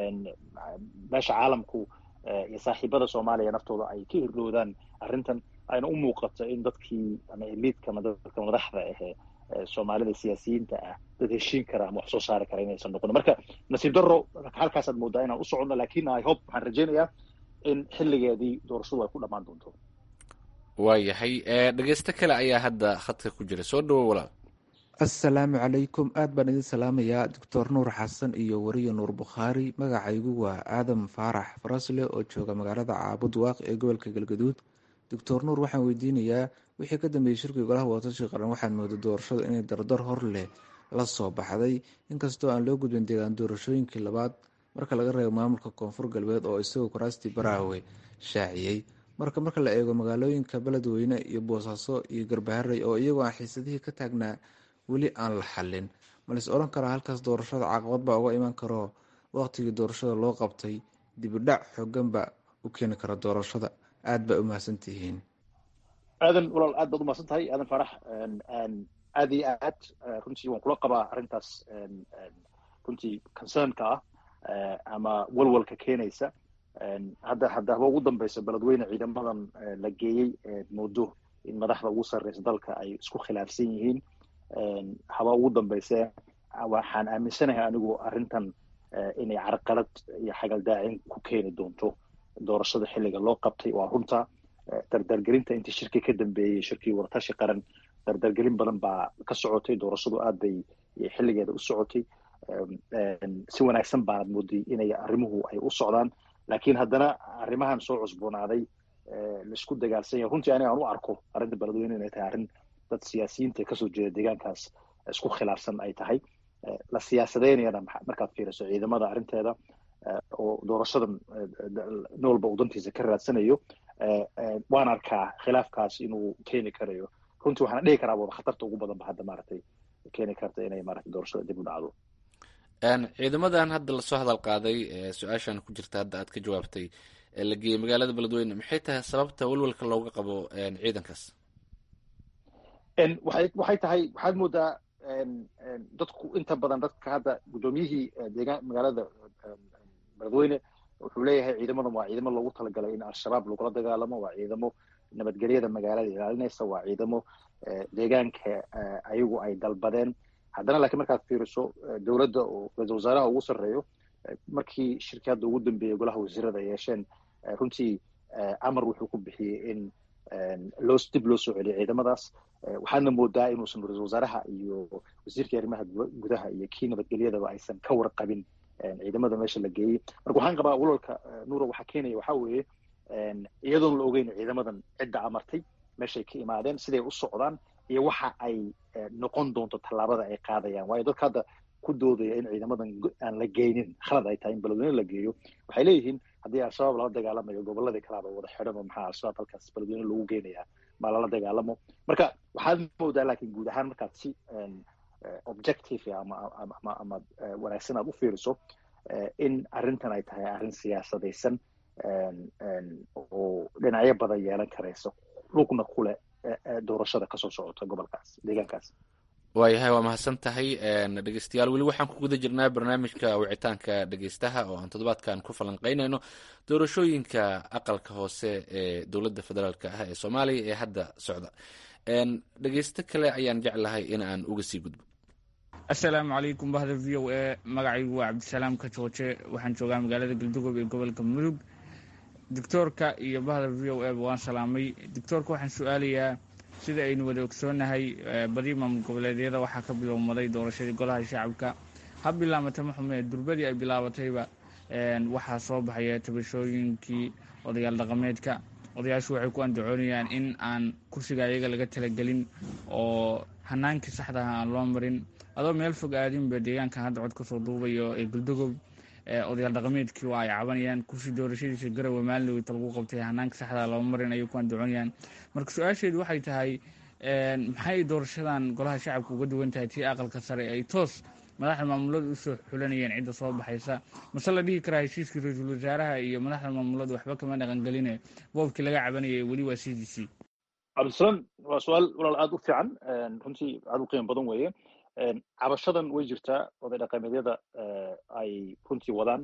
C: meesha caalamku iyo saaxiibada soomaaliya naftooda ay ka hirloodaan arrintan ayna u muuqato in dadkii ama eliidka ama dadka madaxda ahee soomaalida siyaasiyiinta ah dad heshiin kara ama wax soo saari kara inaysan noqon marka nasiib darro halkaasaad moodaa inaan u soconno lakin i hope waxaan rajaynayaa in xilligeedii doorashadu ay ku dhammaan doonto
K: waayahay dhegeysto kale ayaa hadda khadka ku jira soo dhawo walaal
M: assalaamu calaykum aad baan idin salaamayaa doctor nuur xasan iyo wariye nuur bukhaari magacaygu waa aadam faarax farasle oo jooga magaalada caabud waaq ee gobolka galgaduud doctor nuur waxaan weydiinayaa wixii ka dambeeyey shirkii golaha wadatashi qaran waxaad mooday doorashada inay dardar hor leh la soo baxday inkastoo aan loo gudbin deegaan doorashooyinkii labaad marka laga reebo maamulka koonfur galbeed oo isagoo kuraastii baraawe shaaciyey marka marka la eego magaalooyinka beledweyne iyo boosaaso iyo garbaharey oo iyagoo aan xiisadihii ka taagnaa weli aan la xalin malais odhan karaa halkaas doorashada caqabad baa uga iman karo waqtigii doorashada loo qabtay dibidhac xoogan baa u keeni kara doorashada aada baa umahadsantihiin
C: aadan walaal aad baad umahadsan tahay aadan faarax aad iyo aad runtii waan kula qabaa arrintaas runtii concernka ah ama walwalka keenaysa hadda hadda haba ugu dambeysa beledweyne ciidamadan la geeyey moodo in madaxda ugu sarreysa dalka ay isku khilaafsan yihiin haba ugu dambeyse waxaan aaminsanahay anigu arrintan inay carqalad iyo xagaldaacin ku keeni doonto doorashada xilliga loo qabtay waa runta dardargelinta intii shirkii ka dambeeyey shirkii wadatashi qaran dardargelin badan baa ka socotay doorashadu aad bay xilligeeda u socotay si wanaagsan baanad mooday inay arrimuhu ay u socdaan laakiin haddana arrimahan soo cusboonaaday laisku dagaalsan yahay runtii aniga aan u arko arrinta beledweyne inay tahay arrin dad siyaasiyiinta kasoo jeeda deegaankaas isku khilaafsan ay tahay la siyaasadeynayana markaad fiiriso ciidamada arrinteeda oo doorashadan nin walba uu dantiisa ka raadsanayo waan arkaa khilaafkaas inuu keeni karayo runtii waxaana dhihi karaa wada khatarta ugu badan ba hadda maaragtay keeni karta inay maaragtay doorashada dib u dhacdo
K: ciidamadan hadda lasoo hadal qaaday su-aashan ku jirta hadda aad ka jawaabtay la geeyey magaalada beledweyne maxay tahay sababta walwalka looga qabo ciidankaas
C: waxay waxay tahay waxaad moodaa dadku inta badan dadka hadda guddoomiyihii deegaan magaalada beledweyne wuxuu leeyahay ciidamadan waa ciidamo loogu talagalay in al-shabaab lagula dagaalamo waa ciidamo nabadgelyada magaalada ilaalinaysa waa ciidamo deegaanka ayagu ay dalbadeen haddana laakiin markaad fiiriso dowladda oo ra-iisul wasaaraha ugu sarreeyo markii shirkiyadda ugu dambeeyey golaha wasiirada ay yeesheen runtii amar wuxuu ku bixiyey in loo dib loo soo celiyo ciidamadaas waxaadna moodaa inuusan ra-iisul wasaaraha iyo wasiirkii arrimaha gudaha iyo kii nabadgelyadaba aysan ka warqabin ciidamada meesha la geeyey marka waxaan qabaa walwalka nuura waxaa keenaya waxaa weeye iyadoon la ogeyn ciidamadan cidda amartay meeshay ka imaadeen siday u socdaan iyo waxa ay noqon doonto tallaabada ay qaadayaan waayo dadka hadda ku doodaya in ciidamadan aan la geynin khalad ay tahay in beledweyne la geeyo waxay leeyihiin haddii al-shabaab lala dagaalamayo goboladii kalaaba wada xidhan oo maxaa al-shabaab halkaas beledweyne lagu geynayaa ma lala dagaalamo marka waxaad moodaa laakiin guud ahaan markaad si objective ama ama ama wanaagsan aad u fiiriso in arrintan ay tahay arrin siyaasadaysan oo dhinacyo badan yeelan karaysa lugna kule doorashada kasoo socota gobolkaas deegaankaas
K: waayahay waa mahadsan tahay dhegeystayaal weli waxaan ku guda jirnaa barnaamijka wicitaanka dhegeystaha oo aan toddobaadkan ku falanqeynayno doorashooyinka aqalka hoose ee dowladda federaalk ah ee soomaaliya ee hadda socda dhegeysto kale ayaan jeclahay in aan uga sii gudbo
N: assalaamu calaykum bahda v o a magacaygu waa cabdisalaam ka jooje waxaan joogaa magaalada galdugob ee gobolka mudug doctoorka iyo bahda v o a waan salaamay doctoorka waxaan su-aalayaa sida aynu wada ogsoonahay badi maamul goboleedyada waxaa ka bilowmaday doorashadii golaha shacabka ha bilaamata maxume durbadii ay bilaabatayba waxaa soo baxaya tabashooyinkii odayaal dhaqameedka odayaashu waxay ku andacoonayaan in aan kursiga iyaga laga talagelin oo hanaankii saxdaha aan loo marin adoo meel fog aadinba deegaankan hadda cod kasoo duubayo ee galdugob odayaal dhaqameedkii waa ay cabanayaan kursi doorashadiisa garowe maalinlawita lagu qabtay hanaanka saxdaa loo marin ayay ku andacoonayaan marka su-aasheedu waxay tahay maxay doorashadan golaha shacabka uga duwan tahay tii aqalka sare ay toos madaxda maamulada usoo xulanayeen cidda soo baxaysa mase la dhihi karaa heshiiskii ra-iisul wasaaraha iyo madaxda maamulada waxba kama dhaqangeline boobkii laga cabanayay weli waa c d c
C: cabdisalaam waa su-aal walaal aada u fiican runtii aada u qiimo badan weeye cabashadan way jirtaa oday dhaqameedyada ay runtii wadaan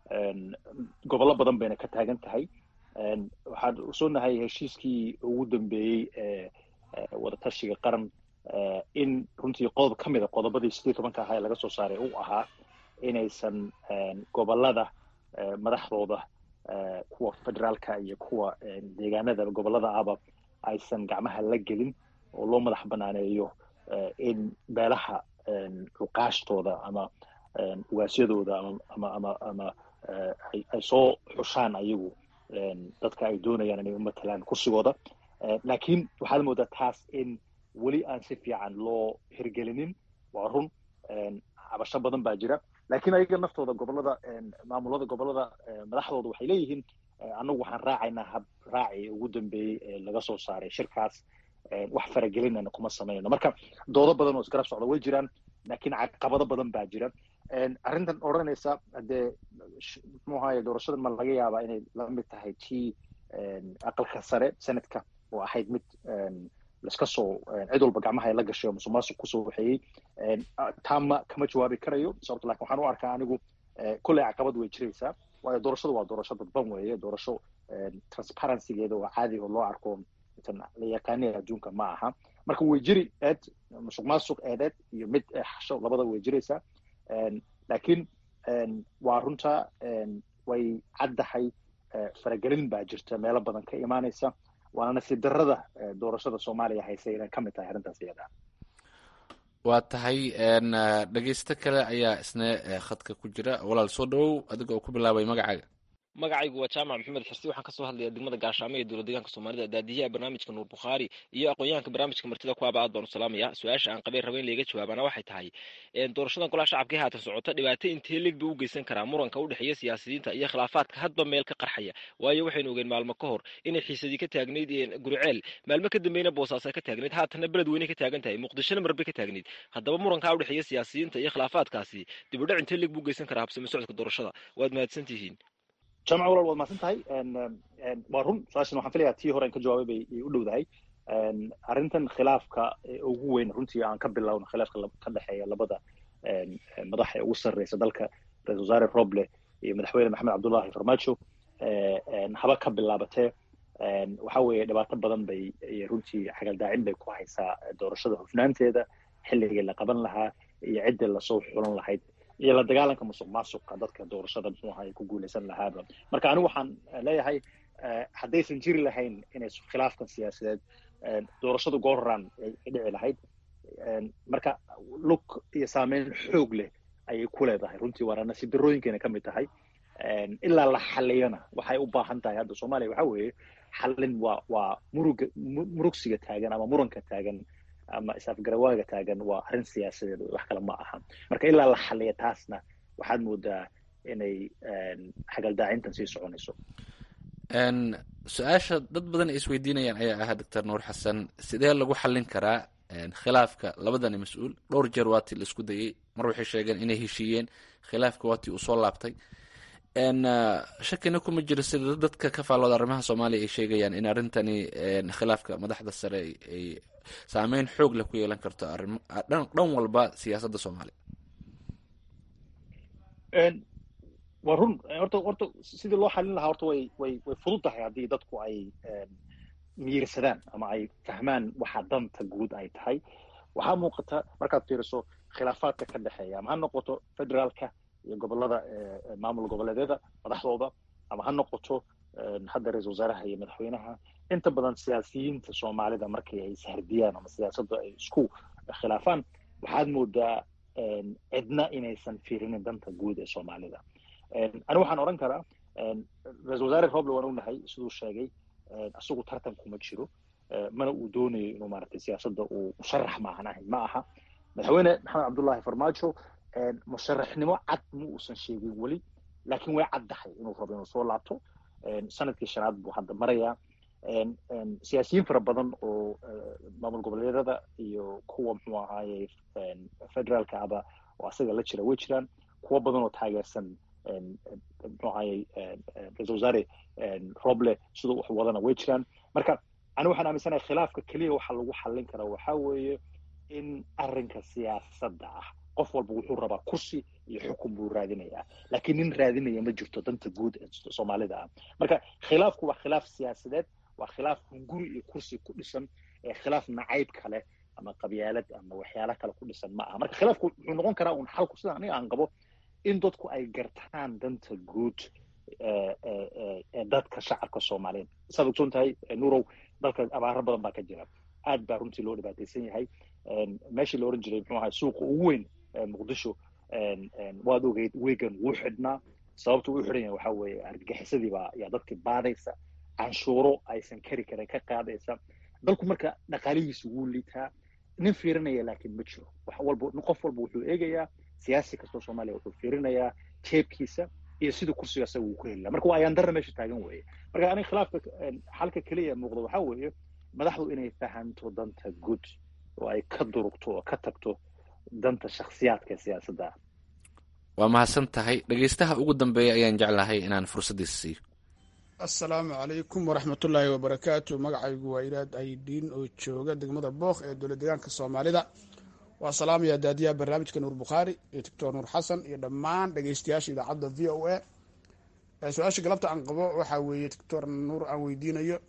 C: gobollo badan bayna ka taagan tahay waxaan usoonahay heshiiskii ugu dambeeyey ee wadatashiga qaran in runtii qodob ka mida qodobadii sidii tobanka ahaa ee laga soo saaray uu ahaa inaysan gobolada madaxdooda kuwa federaalka iyo kuwa deegaanada gobolada aba aysan gacmaha la gelin oo loo madax banaaneeyo in beelaha cuqaashtooda ama ugaasyadooda ama ama ama ay soo xushaan ayagu dadka ay doonayaan inay u matalaan kursigooda laakiin waxaad moodaa taas in weli aan si fiican loo hirgelinin waa run cabasho badan baa jira laakiin ayaga naftooda gobolada maamulada gobolada madaxdooda waxay leeyihiin annagu waxaan raacaynaa hab raaci ugu dambeeyey ee laga soo saaray shirkaas wax faragelinana kuma sameynayno marka doodo badan oo isgarab socda way jiraan laakiin caqabado badan baa jira arrintan odhanaysa hadee muxuu ahaye doorashadan ma laga yaabaa inay la mid tahay tii aqalka sare sanadka oo ahayd mid laiska soo cid walba gacmaha ay la gashay oo musuqmaasuq kusoo waxeeyey taama kama jawaabi karayo sababto lakin waxaan u arkaa anigu kolley caqabad way jiraysaa waayo doorashadu waa doorasho dadban weeye doorasho transparencygeeda oo caadi oo loo arko la yaqaanay adduunka ma aha marka way jiri eed musuq maasuq eedeed iyo mid xasho labada way jiraysaa laakiin waa runta way caddahay faragelin baa jirta meelo badan ka imaanaysa waana nasiib darrada doorashada soomaaliya haysa inay ka mid tahay arrintaas iyada
K: waa tahay dhegeysto kale ayaa isna khadka ku jira walaal soo dhawow adiga oo ku bilaabay magacaaga
O: magacaygu waa jaamac maxamed xirsi waxaan kasoo hadlayaa degmada gaashaamo ee dowlad deegaanka soomaalida daadiyaha barnaamijka nuur bukhaari iyo aqoon-yahanka barnaamijka martida kuwaaba aad baan u salaamaya su-aasha aan qabeen raba in layga jawaabana waxay tahay doorashadan golaha shacabka ee haatan socota dhibaato intee leeg buu u geysan karaa muranka u dhexeeya siyaasiyiinta iyo khilaafaadka hadba meel ka qarxaya waayo waxaynu ogeen maalmo ka hor inay xiisadii ka taagnayd guriceel maalmo ka dambeyna boosaasa ka taagnayd haatanna beled weyne ka taagan tahay muqdishona marbe ka taagnayd haddaba murankaa u dhexeeya siyaasiyiinta iyo khilaafaadkaasi dib u dhac intee leeg buu geysan karaa habsami socodka doorashada waad mahadsan tihiin
C: jaamac walaal waad mahadsan tahay waa run su-aashan waxaan filayaa tii hore aan ka jawaabay bay u dhowdahay arrintan khilaafka ugu weyn runtii aan ka bilowno khilaafka ka dhexeeya labada madax ee ugu sarreysa dalka ra-isul wasaare roble iyo madaxweyne maxamed cabdullahi farmaajo haba ka bilaabatee waxa weeye dhibaato badan bay runtii xagaldaacin bay ku haysaa doorashada hufnaanteeda xilligii la qaban lahaa iyo ciddii lasoo xulan lahayd iyo la dagaalanka musuq maasuqa dadka doorashada muxuu ahaa ku guuleysan lahaaba marka anigu waxaan leeyahay haddaysan jiri lahayn inay khilaafkan siyaasadeed doorashadu goorran ay dhici lahayd marka lug iyo saameyn xoog leh ayay ku leedahay runtii waana nasiib darooyinkeena ka mid tahay ilaa la xaliyana waxay u baahan tahay hadda soomaaliya waxa weeye xallin waa waa muruga murugsiga taagan ama muranka taagan ama isafgarawaaga taagan waa arrin siyaasadeed wax kale ma aha marka ilaa la xaliya taasna waxaad moodaa inay xagaldaacintan sii soconayso
K: su-aasha dad badan ay isweydiinayaan ayaa ahaa doctor nuur xasan sidee lagu xallin karaa khilaafka labadani mas-uul dhowr jeer waatii la isku dayey mar waxay sheegeen inay heshiiyeen khilaafka waatii uu soo laabtay shakina kuma jiro sida dadka ka faallooda arrimaha soomaaliya ay sheegayaan in arrintani khilaafka madaxda sare ay saameyn xoog leh ku yeelan karto arimo dhan walba siyaasadda soomaaliya
C: waa run horta horta sidii loo xalin lahaa horta way way way fudud tahay haddii dadku ay miyirsadaan ama ay fahmaan waxa danta guud ay tahay waxaa muuqata markaad fiiriso khilaafaadka ka dhexeeya ama ha noqoto federaalka iyo gobolada maamul goboleedyada madaxdooda ama ha noqoto hadda ra-isul wasaaraha iyo madaxweynaha inta badan siyaasiyiinta soomaalida markii ay ishardiyaan ama siyaasadda ay isku khilaafaan waxaad moodaa cidna inaysan fiirinin danta guud ee soomaalida ani waxaan odhan karaa ra-isul wasaare roble waan ognahay siduu sheegay isagu tartan kuma jiro mana uu doonayo inuu maaragtay siyaasadda uu musharax maahan ahayn ma aha madaxweyne maxamed cabdullahi farmaajo musharaxnimo cad ma uusan sheegin weli laakiin way caddahay inuu rabo inuu soo laabto sanadkii shanaad buu hadda marayaa siyaasiyiin fara badan oo maamul goboleedyada iyo kuwa muxuu ahaaye federaalka aba oo asaga la jira way jiraan kuwa badan oo taageersan muxuu ahaaye ra-isul wasaare roble siduu wax wadana way jiraan marka ani waxaan aaminsanahay khilaafka keliya waxa lagu xallin karaa waxaa weeye in arrinka siyaasadda ah qof walba wuxuu rabaa kursi iyo xukun buu raadinayaa laakiin nin raadinaya ma jirto danta guud ee soomaalida ah marka khilaafku waa khilaaf siyaasadeed waa khilaaf hunguri iyo kursi ku dhisan ee khilaaf nacayb kale ama qabyaalad ama waxyaala kale ku dhisan ma aha marka khilaafku wuxuu noqon karaa un xalku sida aniga aan qabo in dadku ay gartaan danta guud ee dadka shacabka soomaaliyeed saad ogsoon tahay nuurow dalka abaaro badan baa ka jira aad baa runtii loo dhibaataysan yahay meeshii la oran jiray muxuu ahaa suuqa ugu weyn muqdisho waad ogeyd weegan wuu xidhnaa sababta uu xidhan yahay waxaa weeye argagixisadii baa yaa dadkii baadaysa canshuuro aysan kari karin ka qaadaysa dalku marka dhaqaalihiisu wuu liitaa nin fiirinaya laakiin ma jiro wax walba qof walba wuxuu eegayaa siyaasi kastoo soomaaliya wuxuu fiirinayaa jeebkiisa iyo sidii kursiga asaga uu ku heli lahaa marka waa ayaan darra meesha taagan weeye marka aniga khilaafka xalka keliya muuqda waxaa weeye madaxdu inay fahanto danta guud oo ay ka durugto oo ka tagto danta shakhsiyaadka ee siyaasadda ah
K: waa mahadsan tahay dhegeystaha ugu dambeeya ayaan jeclahay inaan fursaddiisa siiyo
P: assalaamu calaykum waraxmatullaahi wabarakaatu magacaygu waa ilaad aydiin oo jooga degmada bookh ee dowlad deegaanka soomaalida waa salaamaya daadiyaha barnaamijka nuur bukhaari iyo doctor nuur xasan iyo dhammaan dhegeystayaasha idaacadda v o a su-aasha galabta aan qabo waxaa weeye doctor nuur aan weydiinayo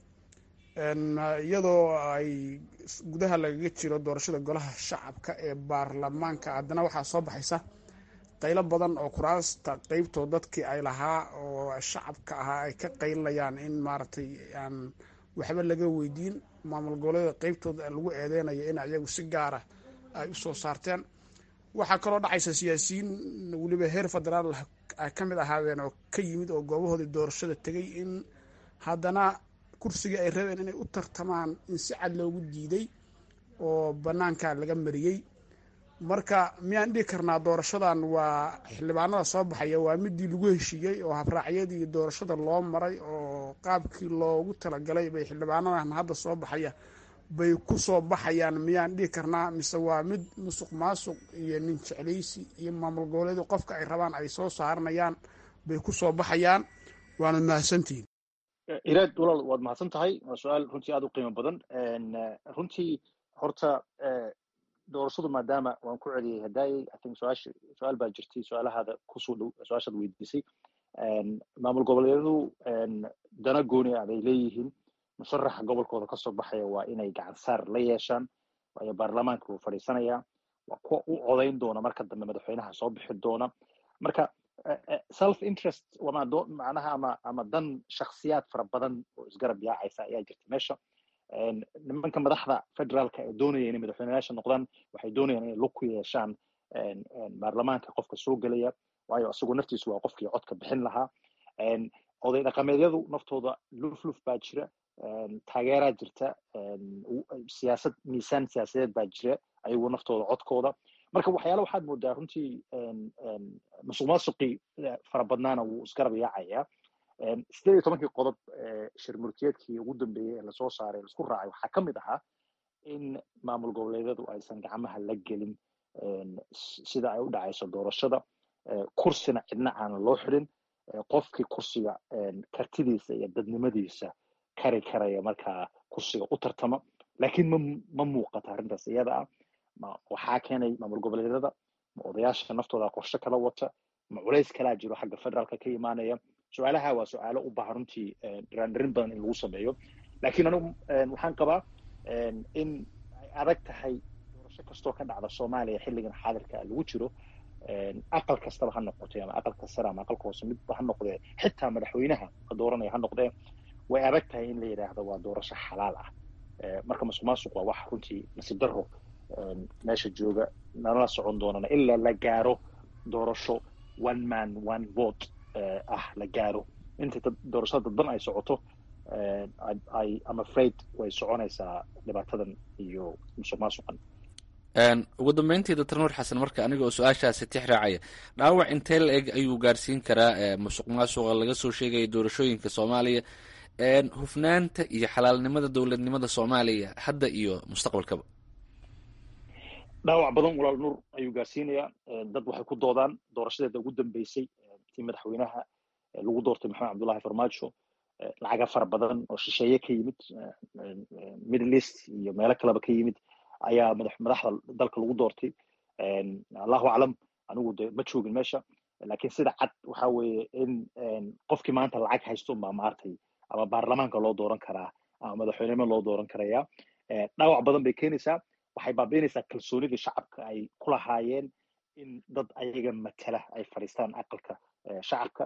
P: iyadoo ay gudaha lagaga jiro doorashada golaha shacabka ee baarlamaanka haddana waxaa soo baxaysa qaylo badan oo kuraasta qeybtood dadkii ay lahaa oo shacabka ahaa ay ka qaylinayaan in maaragtay aan waxba laga weydiin maamul goboleeda qeybtooda lagu eedeynayo in ayagu si gaara ay usoo saarteen waxaa kaloo dhacaysa siyaasiyiin weliba heer federaal ay ka mid ahaadeen oo ka yimid oo goobahoodii doorashada tegey in haddana kursigii ay rabeen inay u tartamaan in si cad loogu diiday oo bannaanka laga mariyey. marka miyaan dhihi karnaa doorashadan waa xildhibaanada soo baxaya waa midii lagu heshiiyey oo habraacyadii doorashada loo maray oo qaabkii loogu talagalay bay xildhibaanadan hadda soo baxaya bay ku soo baxayaan miyaan dhihi karnaa, mise waa mid musuq maasuq iyo nin jeclaysi iyo maamul goboleed qofka ay rabaan ay soo saaranayaan bay ku soo baxayaan? waana mahadsantihiin.
C: iraad walaal waad mahadsan tahay, waa su-aal runtii aad u qiimo badan. runtii horta doorashadu maadaama waan ku celiyey hadaayey I think su-aasha su-aal baa jirtay su-aalahaada kusoo dhow su-aashaad weydiisay. maamul goboleedyadu dana gooni ah bay leeyihiin. musharaxa gobolkooda kasoo baxaya waa inay gacan saar la yeeshaan, waayo baarlamaanka wuu fadhiisanayaa, waa kuwa u codayn doona marka dambe madaxweynaha soo bixi doona. marka self interest macnaha ama ama dan shakhsiyaad fara badan oo isgarab yaacaysa ayaa jirta meesha. nimanka madaxda federaalka ee doonaya inay madaxweynayaasha noqdaan waxay doonayaan inay lug ku yeeshaan baarlamaanka qofka soo gelaya, waayo isagu naftiisu waa qofkii codka bixin lahaa. oday dhaqameedyadu naftooda lufluf baa jira, taageeraa jirta, siyaasad miisaan siyaasadeed baa jira ayagu naftooda codkooda. marka waxyaala waxaad moodaa runtii musuq maasuqii fara badnaana wuu isgarab yaacayaa. sideed iyo tobankii qodob shir murtiyeedkii ugu dambeeyey ee lasoo saaray laisku raacay waxaa ka mid ahaa in maamul goboleedyadu aysan gacmaha la gelin sida ay u dhacayso doorashada, kursina cidna aanan loo xidhin, qofkii kursiga kartidiisa iyo dadnimadiisa kari karaya markaa kursiga u tartama. laakiin ma ma muuqata arrintaas iyada ah. waxaa keenay maamul goboleedyada, ma odayaasha naftooda qorshe kala wata, ma culays kalaa jiro xagga federaalka ka imaanaya? su-aalaha waa su-aalo u baahan runtii dhiraandhirin badan in lagu sameeyo. laakiin anigu waxaan qabaa in ay adag tahay doorasho kastoo ka dhacda soomaaliya xilligan xaadirka lagu jiro, aqal kastaba ha noqotay ama aqalka sare ama aqalka hoose midba ha noqdee, xitaa madaxweynaha la dooranaya ha noqdee, way adag tahay in la yidhaahdo waa doorasho xalaal ah. marka musuq maasuq waa wax runtii nasiib darro meesha jooga, nala socon doonana ilaa la gaaro doorasho one man one vote ah la gaaro. inta doorashada dadban ay socoto ay am afraid way soconaysaa dhibaatadan iyo musuq maasuqan.
K: ugu dambeyntii doctor nuur xasan, marka aniga oo su-aashaasi tix raacaya, dhaawac intee la eg ayuu gaarsiin karaa musuq maasuqa laga soo sheegaya doorashooyinka soomaaliya, hufnaanta iyo xalaalnimada dowladnimada soomaaliya hadda iyo mustaqbalkaba?
C: dhaawac badan walaal nuur ayuu gaarsiinayaa. dad waxay ku doodaan doorashadeeda ugu dambeysay tii madaxweynaha lagu doortay maxamed cabdullahi farmaajo, lacaga fara badan oo shisheeye ka yimid middle east iyo meelo kaleba ka yimid ayaa madaxda dalka lagu doortay. allahu aclam, anigu de ma joogin meesha, laakiin sida cad waxa weeye in qofkii maanta lacag haysto baa maartay ama baarlamaanka loo dooran karaa ama madaxweynimo loo dooran karaya. dhaawac badan bay keenaysaa. waxay baabiinaysaa kalsoonidii shacabka ay ku lahaayeen in dad ayaga matala ay fadhiistaan aqalka shacabka,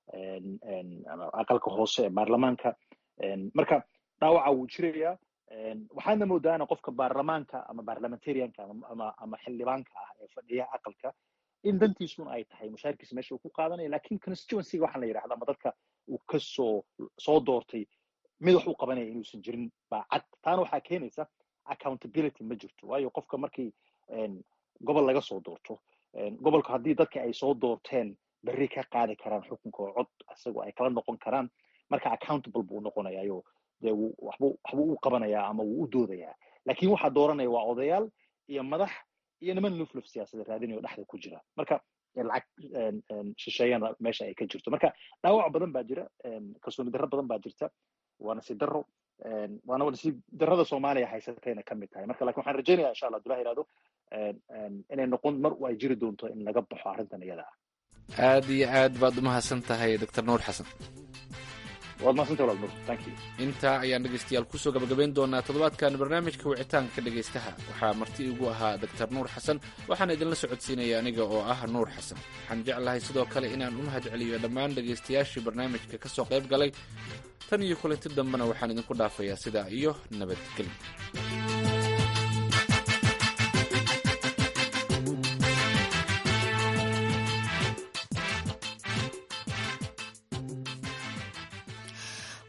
C: aqalka hoose ee baarlamaanka. marka dhaawaca wuu jirayaa. waxaadna moodaana qofka baarlamaanka ama parliamentarianka ama ama xildhibaanka ah ee fadhiya aqalka in dantiisuna ay tahay mushaarkiisa meesha uu ku qaadanaya, laakiin constituencyga waxaan la yidhahda ama dadka uu kasoo soo doortay mid wax u qabanaya inuusan jirin baa cad. taana waxaa keenaysa accountability ma jirto, waayo qofka markii gobol laga soo doorto, gobolka haddii dadka ay soo doorteen berri ka qaadi karaan xukunka oo cod isagoo ay kala noqon karaan, marka accountable buu noqonayayo dee waxbuu waxbuu u qabanayaa ama wuu u doodayaa. laakiin waxaa dooranaya waa odayaal iyo madax iyo niman lufluf siyaasada raadinayo dhexda ku jira. marka lacag shisheeyana meesha ay ka jirto. marka dhaawac badan baa jira, kalsooni darro badan baa jirta, waa nasiib darro, waana nasiib darrada soomaaliya haysatayna ka mid tahay. marka lakin waxaan rajaynaya insha allah abdullahi yihahdo inay noqon mar ay jiri doonto in laga baxo arrintan iyada ah.
K: aad iyo aad baad umahadsan tahay doctor nuur xasan.
C: waad mahadsantahay walaal nuur, thank you.
K: intaa ayaan dhegeystayaal kusoo gabagabayn doonaa toddobaadkan barnaamijka wicitaanka dhegeystaha. waxaa marti igu ahaa doctor nuur xasan, waxaana idinla socodsiinaya aniga oo ah nuur xasan. waxaan jeclahay sidoo kale inaan u mahad celiyo dhammaan dhegeystayaashii barnaamijka ka soo qayb galay. tan iyo kulanti dambena waxaan idinku dhaafayaa sidaa iyo nabadgelyo.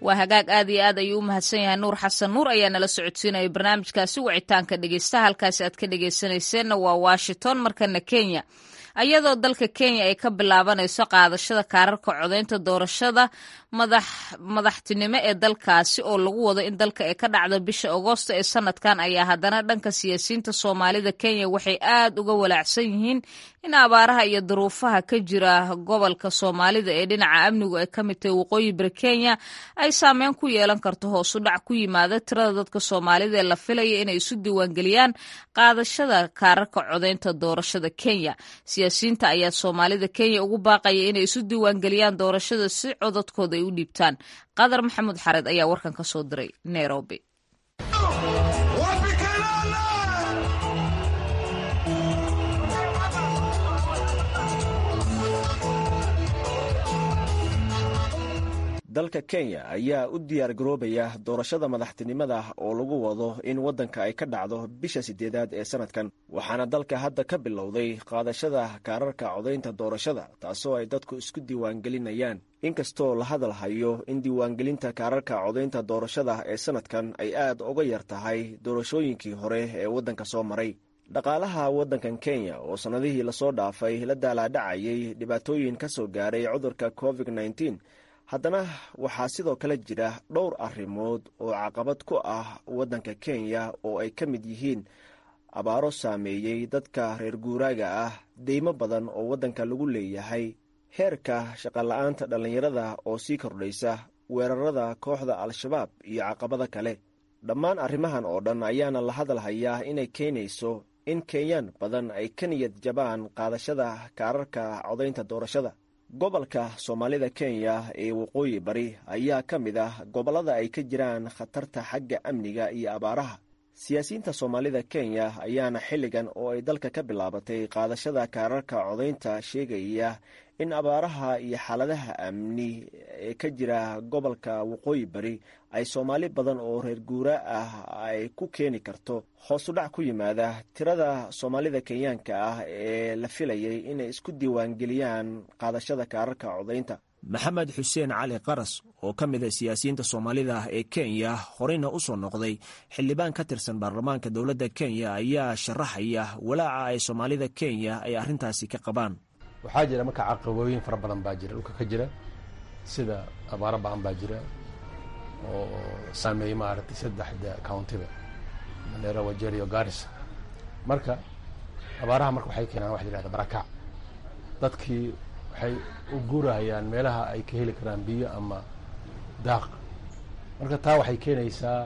A: waa hagaag aad iyo aad ayuu u mahadsan yahay nuur xasan nuur ayaa nala socodsiinaya barnaamijkaasi wicitaanka dhegeysta halkaasi aad ka dhegeysanayseena waa washington markana kenya ayadoo dalka kenya ay ka bilaabanayso qaadashada kaararka codaynta doorashada madax madaxtinimo ee dalkaasi oo lagu wado in dalka ay ka dhacdo bisha agoosto ee sanadkan ayaa haddana dhanka siyaasiyiinta soomaalida kenya waxay aad uga walaacsan yihiin in abaaraha iyo duruufaha ka jira gobolka soomaalida ee dhinaca amnigu ay ka mid tahay waqooyi bari kenya ay saameyn ku yeelan karto hoos u dhac ku yimaada tirada dadka soomaalida ee la filaya inay isu diiwaangeliyaan qaadashada kaararka codaynta doorashada kenya siyaasiyiinta ayaa soomaalida kenya ugu baaqaya inay isu diiwaangeliyaan doorashada si codadkooda ay u dhiibtaan qadar maxamuud xareed ayaa warkan ka soo diray nairobi.
Q: dalka kenya ayaa u diyaar garoobaya doorashada madaxtinimada oo lagu wado in waddanka ay ka dhacdo bisha sideedaad ee sanadkan waxaana dalka hadda ka bilowday qaadashada kaararka codaynta doorashada taasoo ay dadku isku diiwaangelinayaan inkastoo la hadal hayo in diiwaangelinta kaararka codaynta doorashada ee sanadkan ay aad uga yar tahay doorashooyinkii hore ee waddanka soo maray dhaqaalaha waddankan kenya oo sannadihii lasoo dhaafay la daalaadhacayay dhibaatooyin ka soo gaaray cudurka covid nneteen haddana waxaa sidoo kale jira dhowr arrimood oo caqabad ku ah waddanka kenya oo ay ka mid yihiin abaaro saameeyey dadka reer guuraaga ah deymo badan oo waddanka lagu leeyahay heerka shaqola'aanta dhallinyarada oo sii kordhaysa weerarada kooxda al-shabaab iyo caqabada kale dhammaan arrimahan oo dhan ayaana la hadal hayaa inay keenayso in kenyaan badan ay ka niyad jabaan qaadashada kaararka codaynta doorashada gobolka soomaalida kenya ee waqooyi bari ayaa ka mid ah gobollada ay ka jiraan khatarta xagga amniga iyo abaaraha siyaasiyiinta soomaalida kenya ayaana xilligan oo ay dalka ka bilaabatay qaadashada kaararka codaynta sheegaya in abaaraha iyo xaaladaha amni ee ka jira gobolka waqooyi bari ay soomaali badan oo reer guura ah ay ku keeni karto hoos u dhac ku yimaada tirada soomaalida kenyaanka ah ee la filayay inay isku diiwaangeliyaan qaadashada kaararka codaynta maxamed xuseen cali qaras oo ka mid a siyaasiyiinta soomaalida ee kenya horeyna u soo noqday xildhibaan ka tirsan baarlamaanka dowladda kenya ayaa sharaxaya walaaca ay soomaalida kenya ay arrintaasi ka qabaan
R: waxaa jira marka caqabooyin fara badan baa jira dhulka ka jira sida abaaro ba-an baa jira oo saameeyey maaragtay saddexda countiba mandera wajir iyo garissa marka abaaraha marka waxay keenaan waxa la yihahda barakac dadkii waxay u guurahayaan meelaha ay ka heli karaan biyo ama daaq marka taa waxay keenaysaa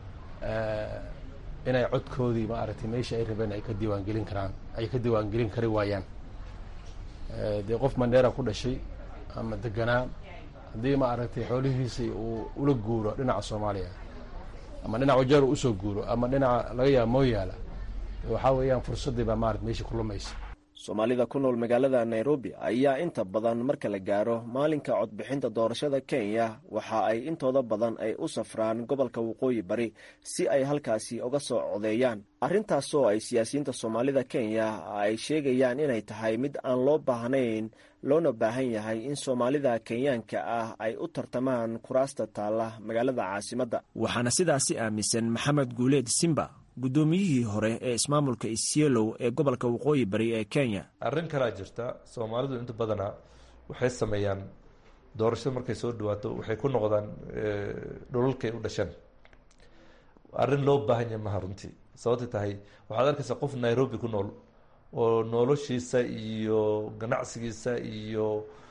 R: inay codkoodii maaragtay meesha ay rabeen ay ka diiwaangelin karaan ay ka diiwaangelin kari waayaan dee qof mandheera ku dhashay ama deganaa haddii maaragtay xoolihiisii uu ula guuro dhinaca soomaaliya ama dhinaca wajeer uu usoo guuro ama dhinaca laga yaaba mooyaala waxaa weeyaan fursaddii baa maarata meesha ku lumaysa
Q: soomaalida ku nool magaalada nairobi ayaa inta badan marka la gaaro maalinka codbixinta doorashada kenya waxa ay intooda badan ay u safraan gobolka waqooyi bari si ay halkaasi uga soo codeeyaan arrintaasoo ay siyaasiyiinta soomaalida kenya ay sheegayaan inay tahay mid aan loo baahnayn loona baahan yahay in soomaalida kenyaanka ah ay u tartamaan kuraasta taalla magaalada caasimadda waxaana sidaasi aaminsan maxamed guuleed simba guddoomiyihii hore ee ismaamulka isyeelow ee gobolka waqooyi bari ee kenya
S: arrin kalaa jirta soomaalidu inta badanaa waxay sameeyaan doorashada markay soo dhawaato waxay ku noqdaan dhulalkay u dhasheen arrin loo baahan yahay maha runtii sababta tahay waxaad arkaysaa qof nairobi ku nool oo noloshiisa iyo ganacsigiisa iyo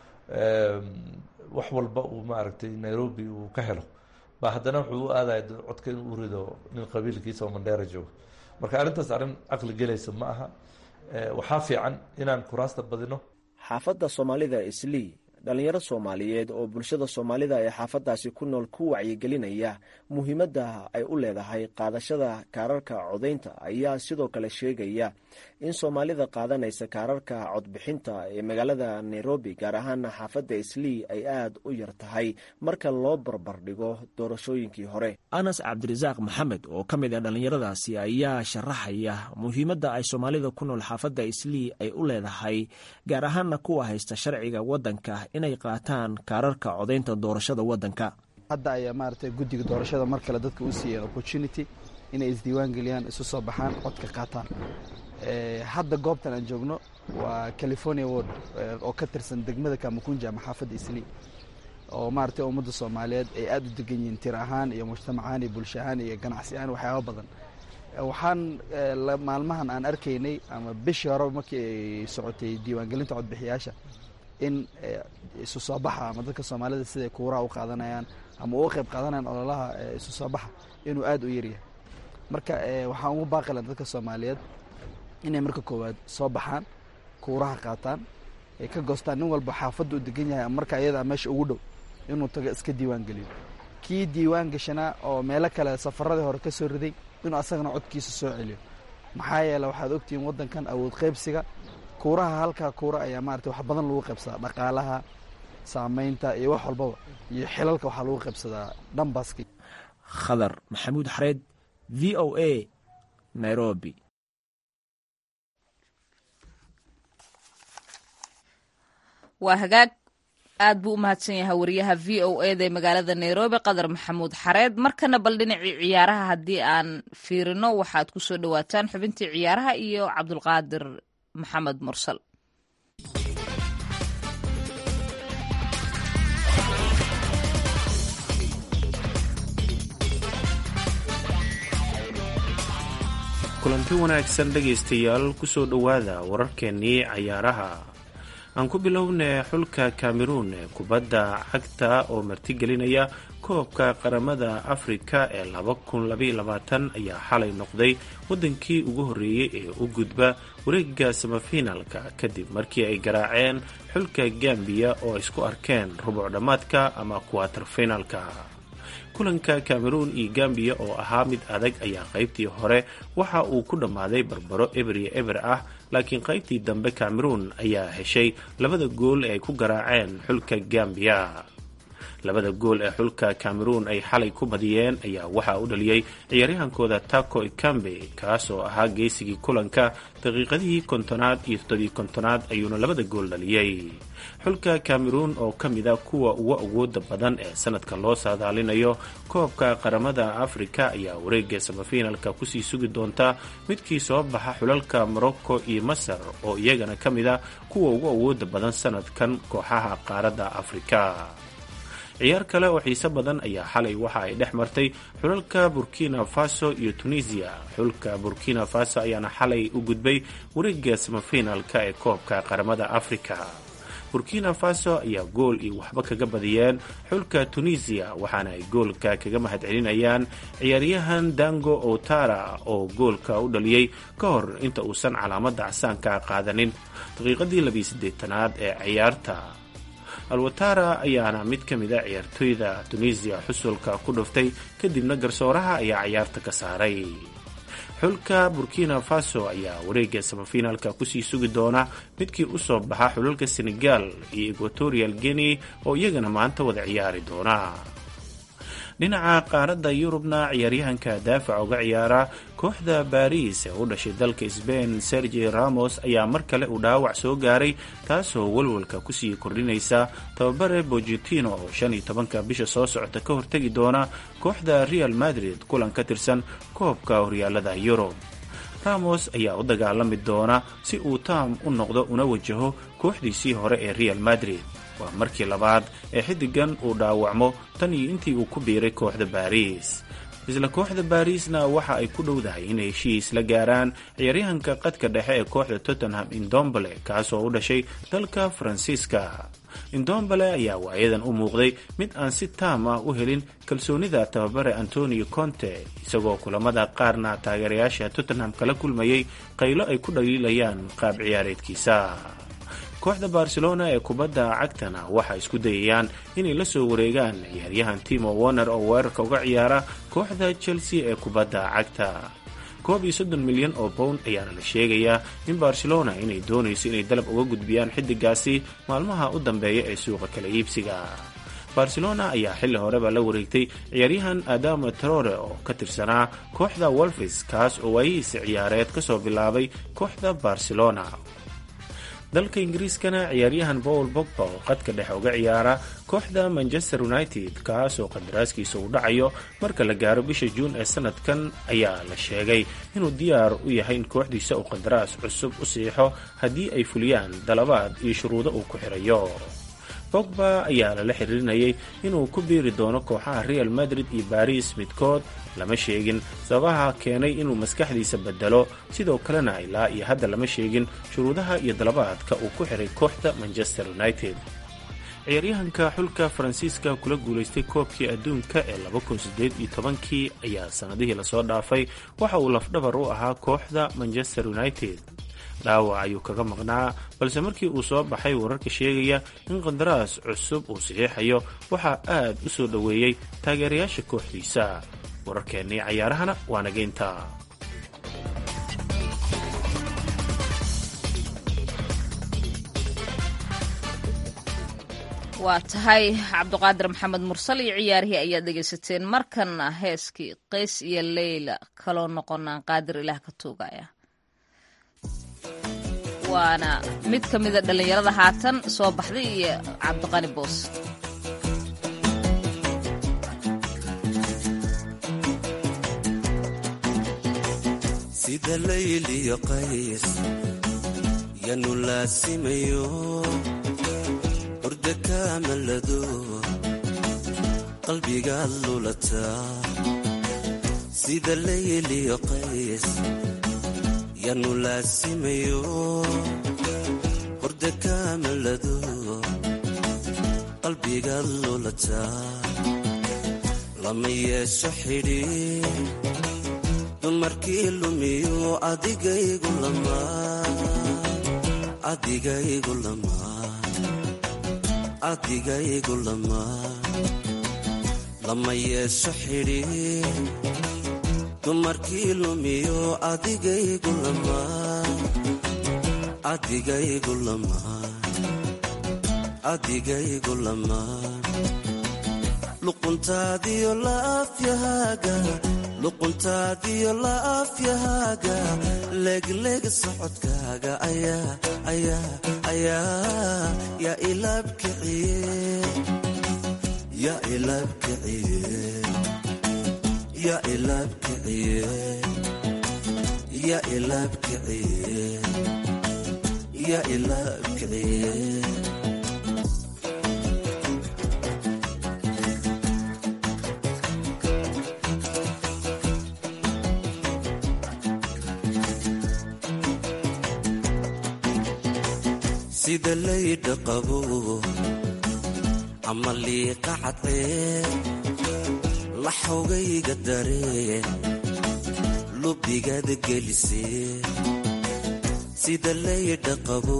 S: wax walba uu maaragtay nairobi uu ka helo ba haddana wuxuu u aadaya codka inuu u rido nin qabiilkiisa oo mandheera joogo marka arrintaas arrin caqli gelaysa ma aha waxaa fiican inaan kuraasta badino
Q: xaafadda soomaalida islii dhalinyaro soomaaliyeed oo bulshada soomaalida ee xaafaddaasi ku nool ku wacyigelinaya muhiimadda ay u leedahay qaadashada kaararka codaynta ayaa sidoo kale sheegaya in soomaalida qaadanaysa kaararka codbixinta ee magaalada nairobi gaar ahaana xaafadda islii ay aad u yar tahay marka loo barbardhigo doorashooyinkii hore anas cabdirasaaq maxamed oo ka mid ah dhallinyaradaasi ayaa sharaxaya muhiimadda ay soomaalida ku nool xaafadda islii ay u leedahay gaar ahaana kuwa haysta sharciga waddanka inay qaataan kaararka codaynta doorashada waddanka
T: hadda ayaa maaragtay guddiga doorashada mar kale dadka u siiyeen opportunity inay isdiiwaan geliyaan, isu soo baxaan, codka qaataan. hadda goobtan aan joogno waa California Ward oo ka tirsan degmada Kamukunji ama xaafadda Islii, oo maaragtay ummadda Soomaaliyeed ay aad u degan yihiin tir ahaan iyo mujtamac ahaan iyo bulsho ahaan iyo ganacsi ahaan waxyaabo badan. waxaan maalmahan aan arkaynay ama bishii hore markii ay socotay diiwaangelinta codbixiyaasha in isu soo baxa ama dadka Soomaalida siday kuuraha u qaadanayaan ama u qayb qaadanayaan ololaha isu soo baxa inuu aad u yaryahay. marka waxaan ugu baaqi lahaa dadka Soomaaliyeed inay marka koowaad soo baxaan, kuuraha qaataan, ay ka goostaan nin walba xaafadda u degan yahay marka iyada meesha ugu dhow inuu tago iska diiwaan geliyo. kii diiwaan gashanaa oo meelo kale safaradii hore ka soo riday inuu asagana codkiisa soo celiyo. maxaa yeele waxaad ogtihiin waddankan awood qaybsiga, kuuraha halkaa kuura ayaa maaragtay wax badan lagu qaybsadaa, dhaqaalaha, saamaynta iyo wax walbaba, iyo xilalka waxaa lagu qaybsadaa dhanbaaski.
U: khadar maxamuud xareed, v o a, Nairobi.
A: waa hagaag aad buu u mahadsan yahay wariyaha v o eda ee magaalada Nairobi qadar maxamuud xareed. markana bal dhinacii ciyaaraha haddii aan fiirino waxaad ku soo dhawaataan xubintii ciyaaraha iyo cabdulqaadir maxamed mursal.
V: kulanti wanaagsan dhegaystayaal, ku soo dhowaada wararkeennii cayaaraha. aan ku bilownay xulka Cameroon ee kubadda cagta oo martigelinaya koobka qaramada Afrika ee laba kun labaiyo labaatan ayaa xalay noqday wadankii ugu horeeyay ee u gudba wareegga semifinalka kadib markii ay garaaceen xulka Gambia oo isku arkeen rubuc dhamaadka ama quarter finalka. kulanka Cameroon iyo Gambia oo ahaa mid adag ayaa qaybtii hore waxa uu ku dhammaaday barbaro eber iyo eber ah, laakiin qaybtii dambe Cameroon ayaa heshay labada gool ee ay ku garaaceen xulka Gambia. labada gool ee xulka Cameroon ay xalay ku badiyeen ayaa waxaa u dhaliyay ciyaaryahankooda Tako Ekambi, kaas oo ahaa geesigii kulanka. daqiiqadihii kontonaad iyo toddobii kontonaad ayuuna labada gool dhaliyay. xulka Cameroon oo ka mid a kuwa ugu awooda badan ee sanadka loo saadaalinayo koobka qaramada Afrika ayaa wareegga semifinalka kusii sugi doonta midkii soo baxa xulalka Morocco iyo Masar oo iyagana ka mid a kuwa ugu awooda badan sanadkan kooxaha qaaradda Afrika. ciyaar kale oo xiiso badan ayaa xalay waxa ay dhex martay xulalka Burkina Faso iyo Tunisia. xulka Burkina Faso ayaana xalay u gudbay wareegga semifinalka ee koobka qaramada Afrika. Burkina Faso ayaa gool iyo waxba kaga badiyeen xulka Tunisia, waxaana ay goolka kaga mahadcelinayaan ciyaaryahan Dango Outara oo goolka u dhaliyay ka hor inta uusan calaamadda casaanka qaadanin daqiiqadii labiyo siddeetanaad ee ciyaarta. Alwatara ayaana mid ka mid a ciyaartoyda Tunisia xusulka ku dhuftay, kadibna garsooraha ayaa ciyaarta ka saaray. xulka Burkina Faso ayaa wareegga semifinalka kusii sugi doona midkii u soo baxa xulalka Senegal iyo Equatorial Guinea oo iyagana maanta wada ciyaari doona. dhinaca qaaradda Yurubna ciyaaryahanka daafaca uga ciyaara kooxda Paris ee u dhashay dalka Spain Sergio Ramos ayaa mar kale uu dhaawac soo gaaray, taasoo walwalka kusii kordhinaysa tababare Pochettino oo shan iyo tobanka bisha soo socota ka hortegi doona kooxda Real Madrid kulan ka tirsan koobka horyaalada Yurub. Ramos ayaa u dagaalami doona si uu taam u noqdo una wajaho kooxdiisii hore ee Real Madrid. waa markii labaad ee xiddigan uu dhaawacmo tan iyo intii uu ku biiray kooxda Paris. isla kooxda Parisna waxa ay ku dhowdahay inay heshiis la gaaraan ciyaaryahanka qadka dhexe ee kooxda Tottenham Ndombele, kaas oo u dhashay dalka Faransiiska. Ndombele ayaa waayadan u muuqday mid aan si taam ah u helin kalsoonida tababare Antonio Conte, isagoo kulamada qaarna taageerayaasha Tottenham kala kulmayay qaylo ay ku dhaliilayaan qaab ciyaareedkiisa. kooxda Barcelona ee kubadda cagtana waxa isku dayayaan inay la soo wareegaan ciyaaryahan Timo Werner oo weerarka uga ciyaara kooxda Chelsea ee kubadda cagta. koob iyo soddon milyan oo pound ayaana la sheegayaa in Barcelona inay doonayso inay dalab uga gudbiyaan xiddigaasi maalmaha u dambeeya ee suuqa kala iibsiga. Barcelona ayaa xilli horeba la wareegtay ciyaaryahan Adama Traore oo ka tirsanaa kooxda Wolves, kaas oo waayihiisa ciyaareed ka soo bilaabay kooxda Barcelona. dalka ingiriiskana ciyaaryahan paul bogba oo qadka dhexe uga ciyaara kooxda manchester united kaas oo qandaraaskiisa uu dhacayo marka la gaaro bisha juun ee sanadkan ayaa la sheegay inuu diyaar u yahay in kooxdiisa uu qandaraas cusub u siixo haddii ay fuliyaan dalabaad iyo shuruudo uu ku xirayo. bogba ayaa lala xiriirinayay inuu ku biiri doono kooxaha real madrid iyo baris midkood, lama sheegin sababaha keenay inuu maskaxdiisa bedelo, sidoo kalena ilaa iyo hadda lama sheegin shuruudaha iyo dalabaadka uu ku xiray kooxda manchester united. ciyaaryahanka xulka faransiiska kula guulaystay koobkii adduunka ee laba kun siddeed iyo tobankii ayaa sanadihii lasoo dhaafay waxa uu lafdhabar u ahaa kooxda manchester united. dhaawac ayuu kaga maqnaa, balse markii uu soo baxay wararka sheegaya in qandaraas cusub uu saxiixayo waxaa aad u soo dhoweeyey taageerayaasha kooxdiisa. wararkeennii cayaarahana waa nageynta.
A: waa tahay cabduqaadir maxamed mursal iyo ciyaarihii ayaad dhegaysateen. markanna heeskii qays iyo leyla kaloo noqonaan qaadir ilaah ka tuugaya, waana mid ka mida dhallinyarada haatan soo baxday iyo cabdiqani boos.
B: sida layliyo qays yanu laasimayo hurda kaamalado qalbigaad lulataa. sida layliyo qays yanu laasimayo hurda kaamalado qalbigaad lulataa. lama yeesho xidhiir dumarkii lumiyo adigaygu lamaa adigaygu lamaa adigaygu lamaa. lama yeesho xidhiir dumarkii lumiyo adigaygu lamaa adigaygu lamaa adigaygu lamaa. luquntaadiyo laafyahaaga luquntaadiyo laafyahaaga leegleeg socodkaaga ayaa ayaa ayaa yaa ilaabkiciye yaa ilaabkiciye yaa ilaabkiciye yaa ilaabkiciye yaa ilaabkiciye. sida laydha qabo ama liiqa cadcee laxogayga daree lubigaada gelisee. sida laydha qabo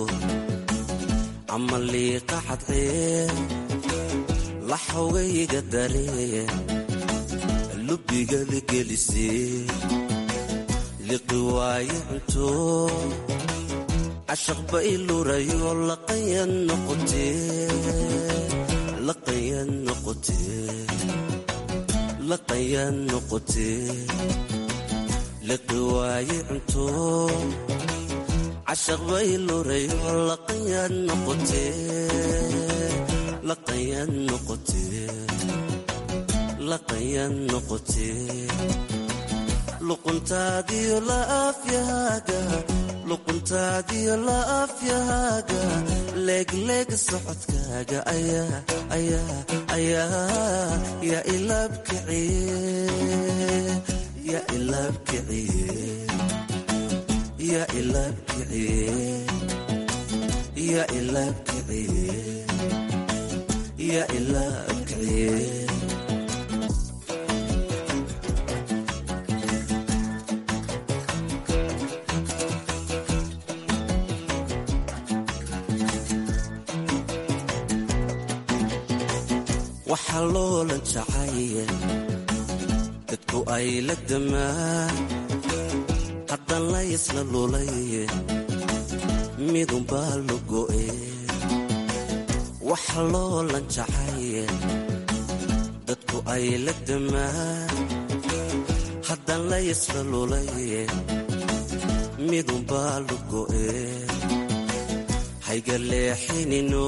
B: ama liiqa cadcee laxogayga daree lubigaada gelisee. liqi waaye cunto cashaq baylurayo laqayan noqotee laqayan noqotee laqayan noqotee. liqi waaye cunto cashaq baylurayo laqayan noqotee laqayan noqotee laqayan noqotee. luquntaadiyo laafyahaaga luquntaadiyo laafyahaaga leegleeg socodkaaga ayaa ayaa ayaa yaa ilaabkiciye yaa ilaabkiciye yaa ilaabkiciye yaa ilaabkiciye yaa ilaabkiciye. waxaa loolan jacayl dadku ay la damaan haddan la isla lulay midunbaa la go'e. waxa loolan jacayl dadku ay la damaan haddan la isla lulay midunbaa la go'e. hayga leexinino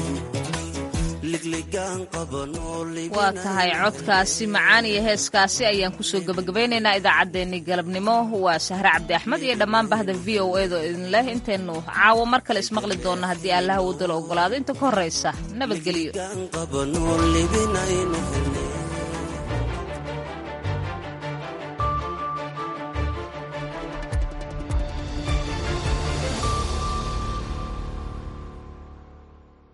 A: waa tahay codkaasi macaan iyo heeskaasi ayaan kusoo gebagabaynaynaa idaacaddeenii galabnimo. waa sahre cabdi axmed iyo dhammaan bahda v o edo idin leh intaynu caawo mar kale ismaqli doonna haddii allaha wadala ogolaado. inta ka horraysa nabadgelyo.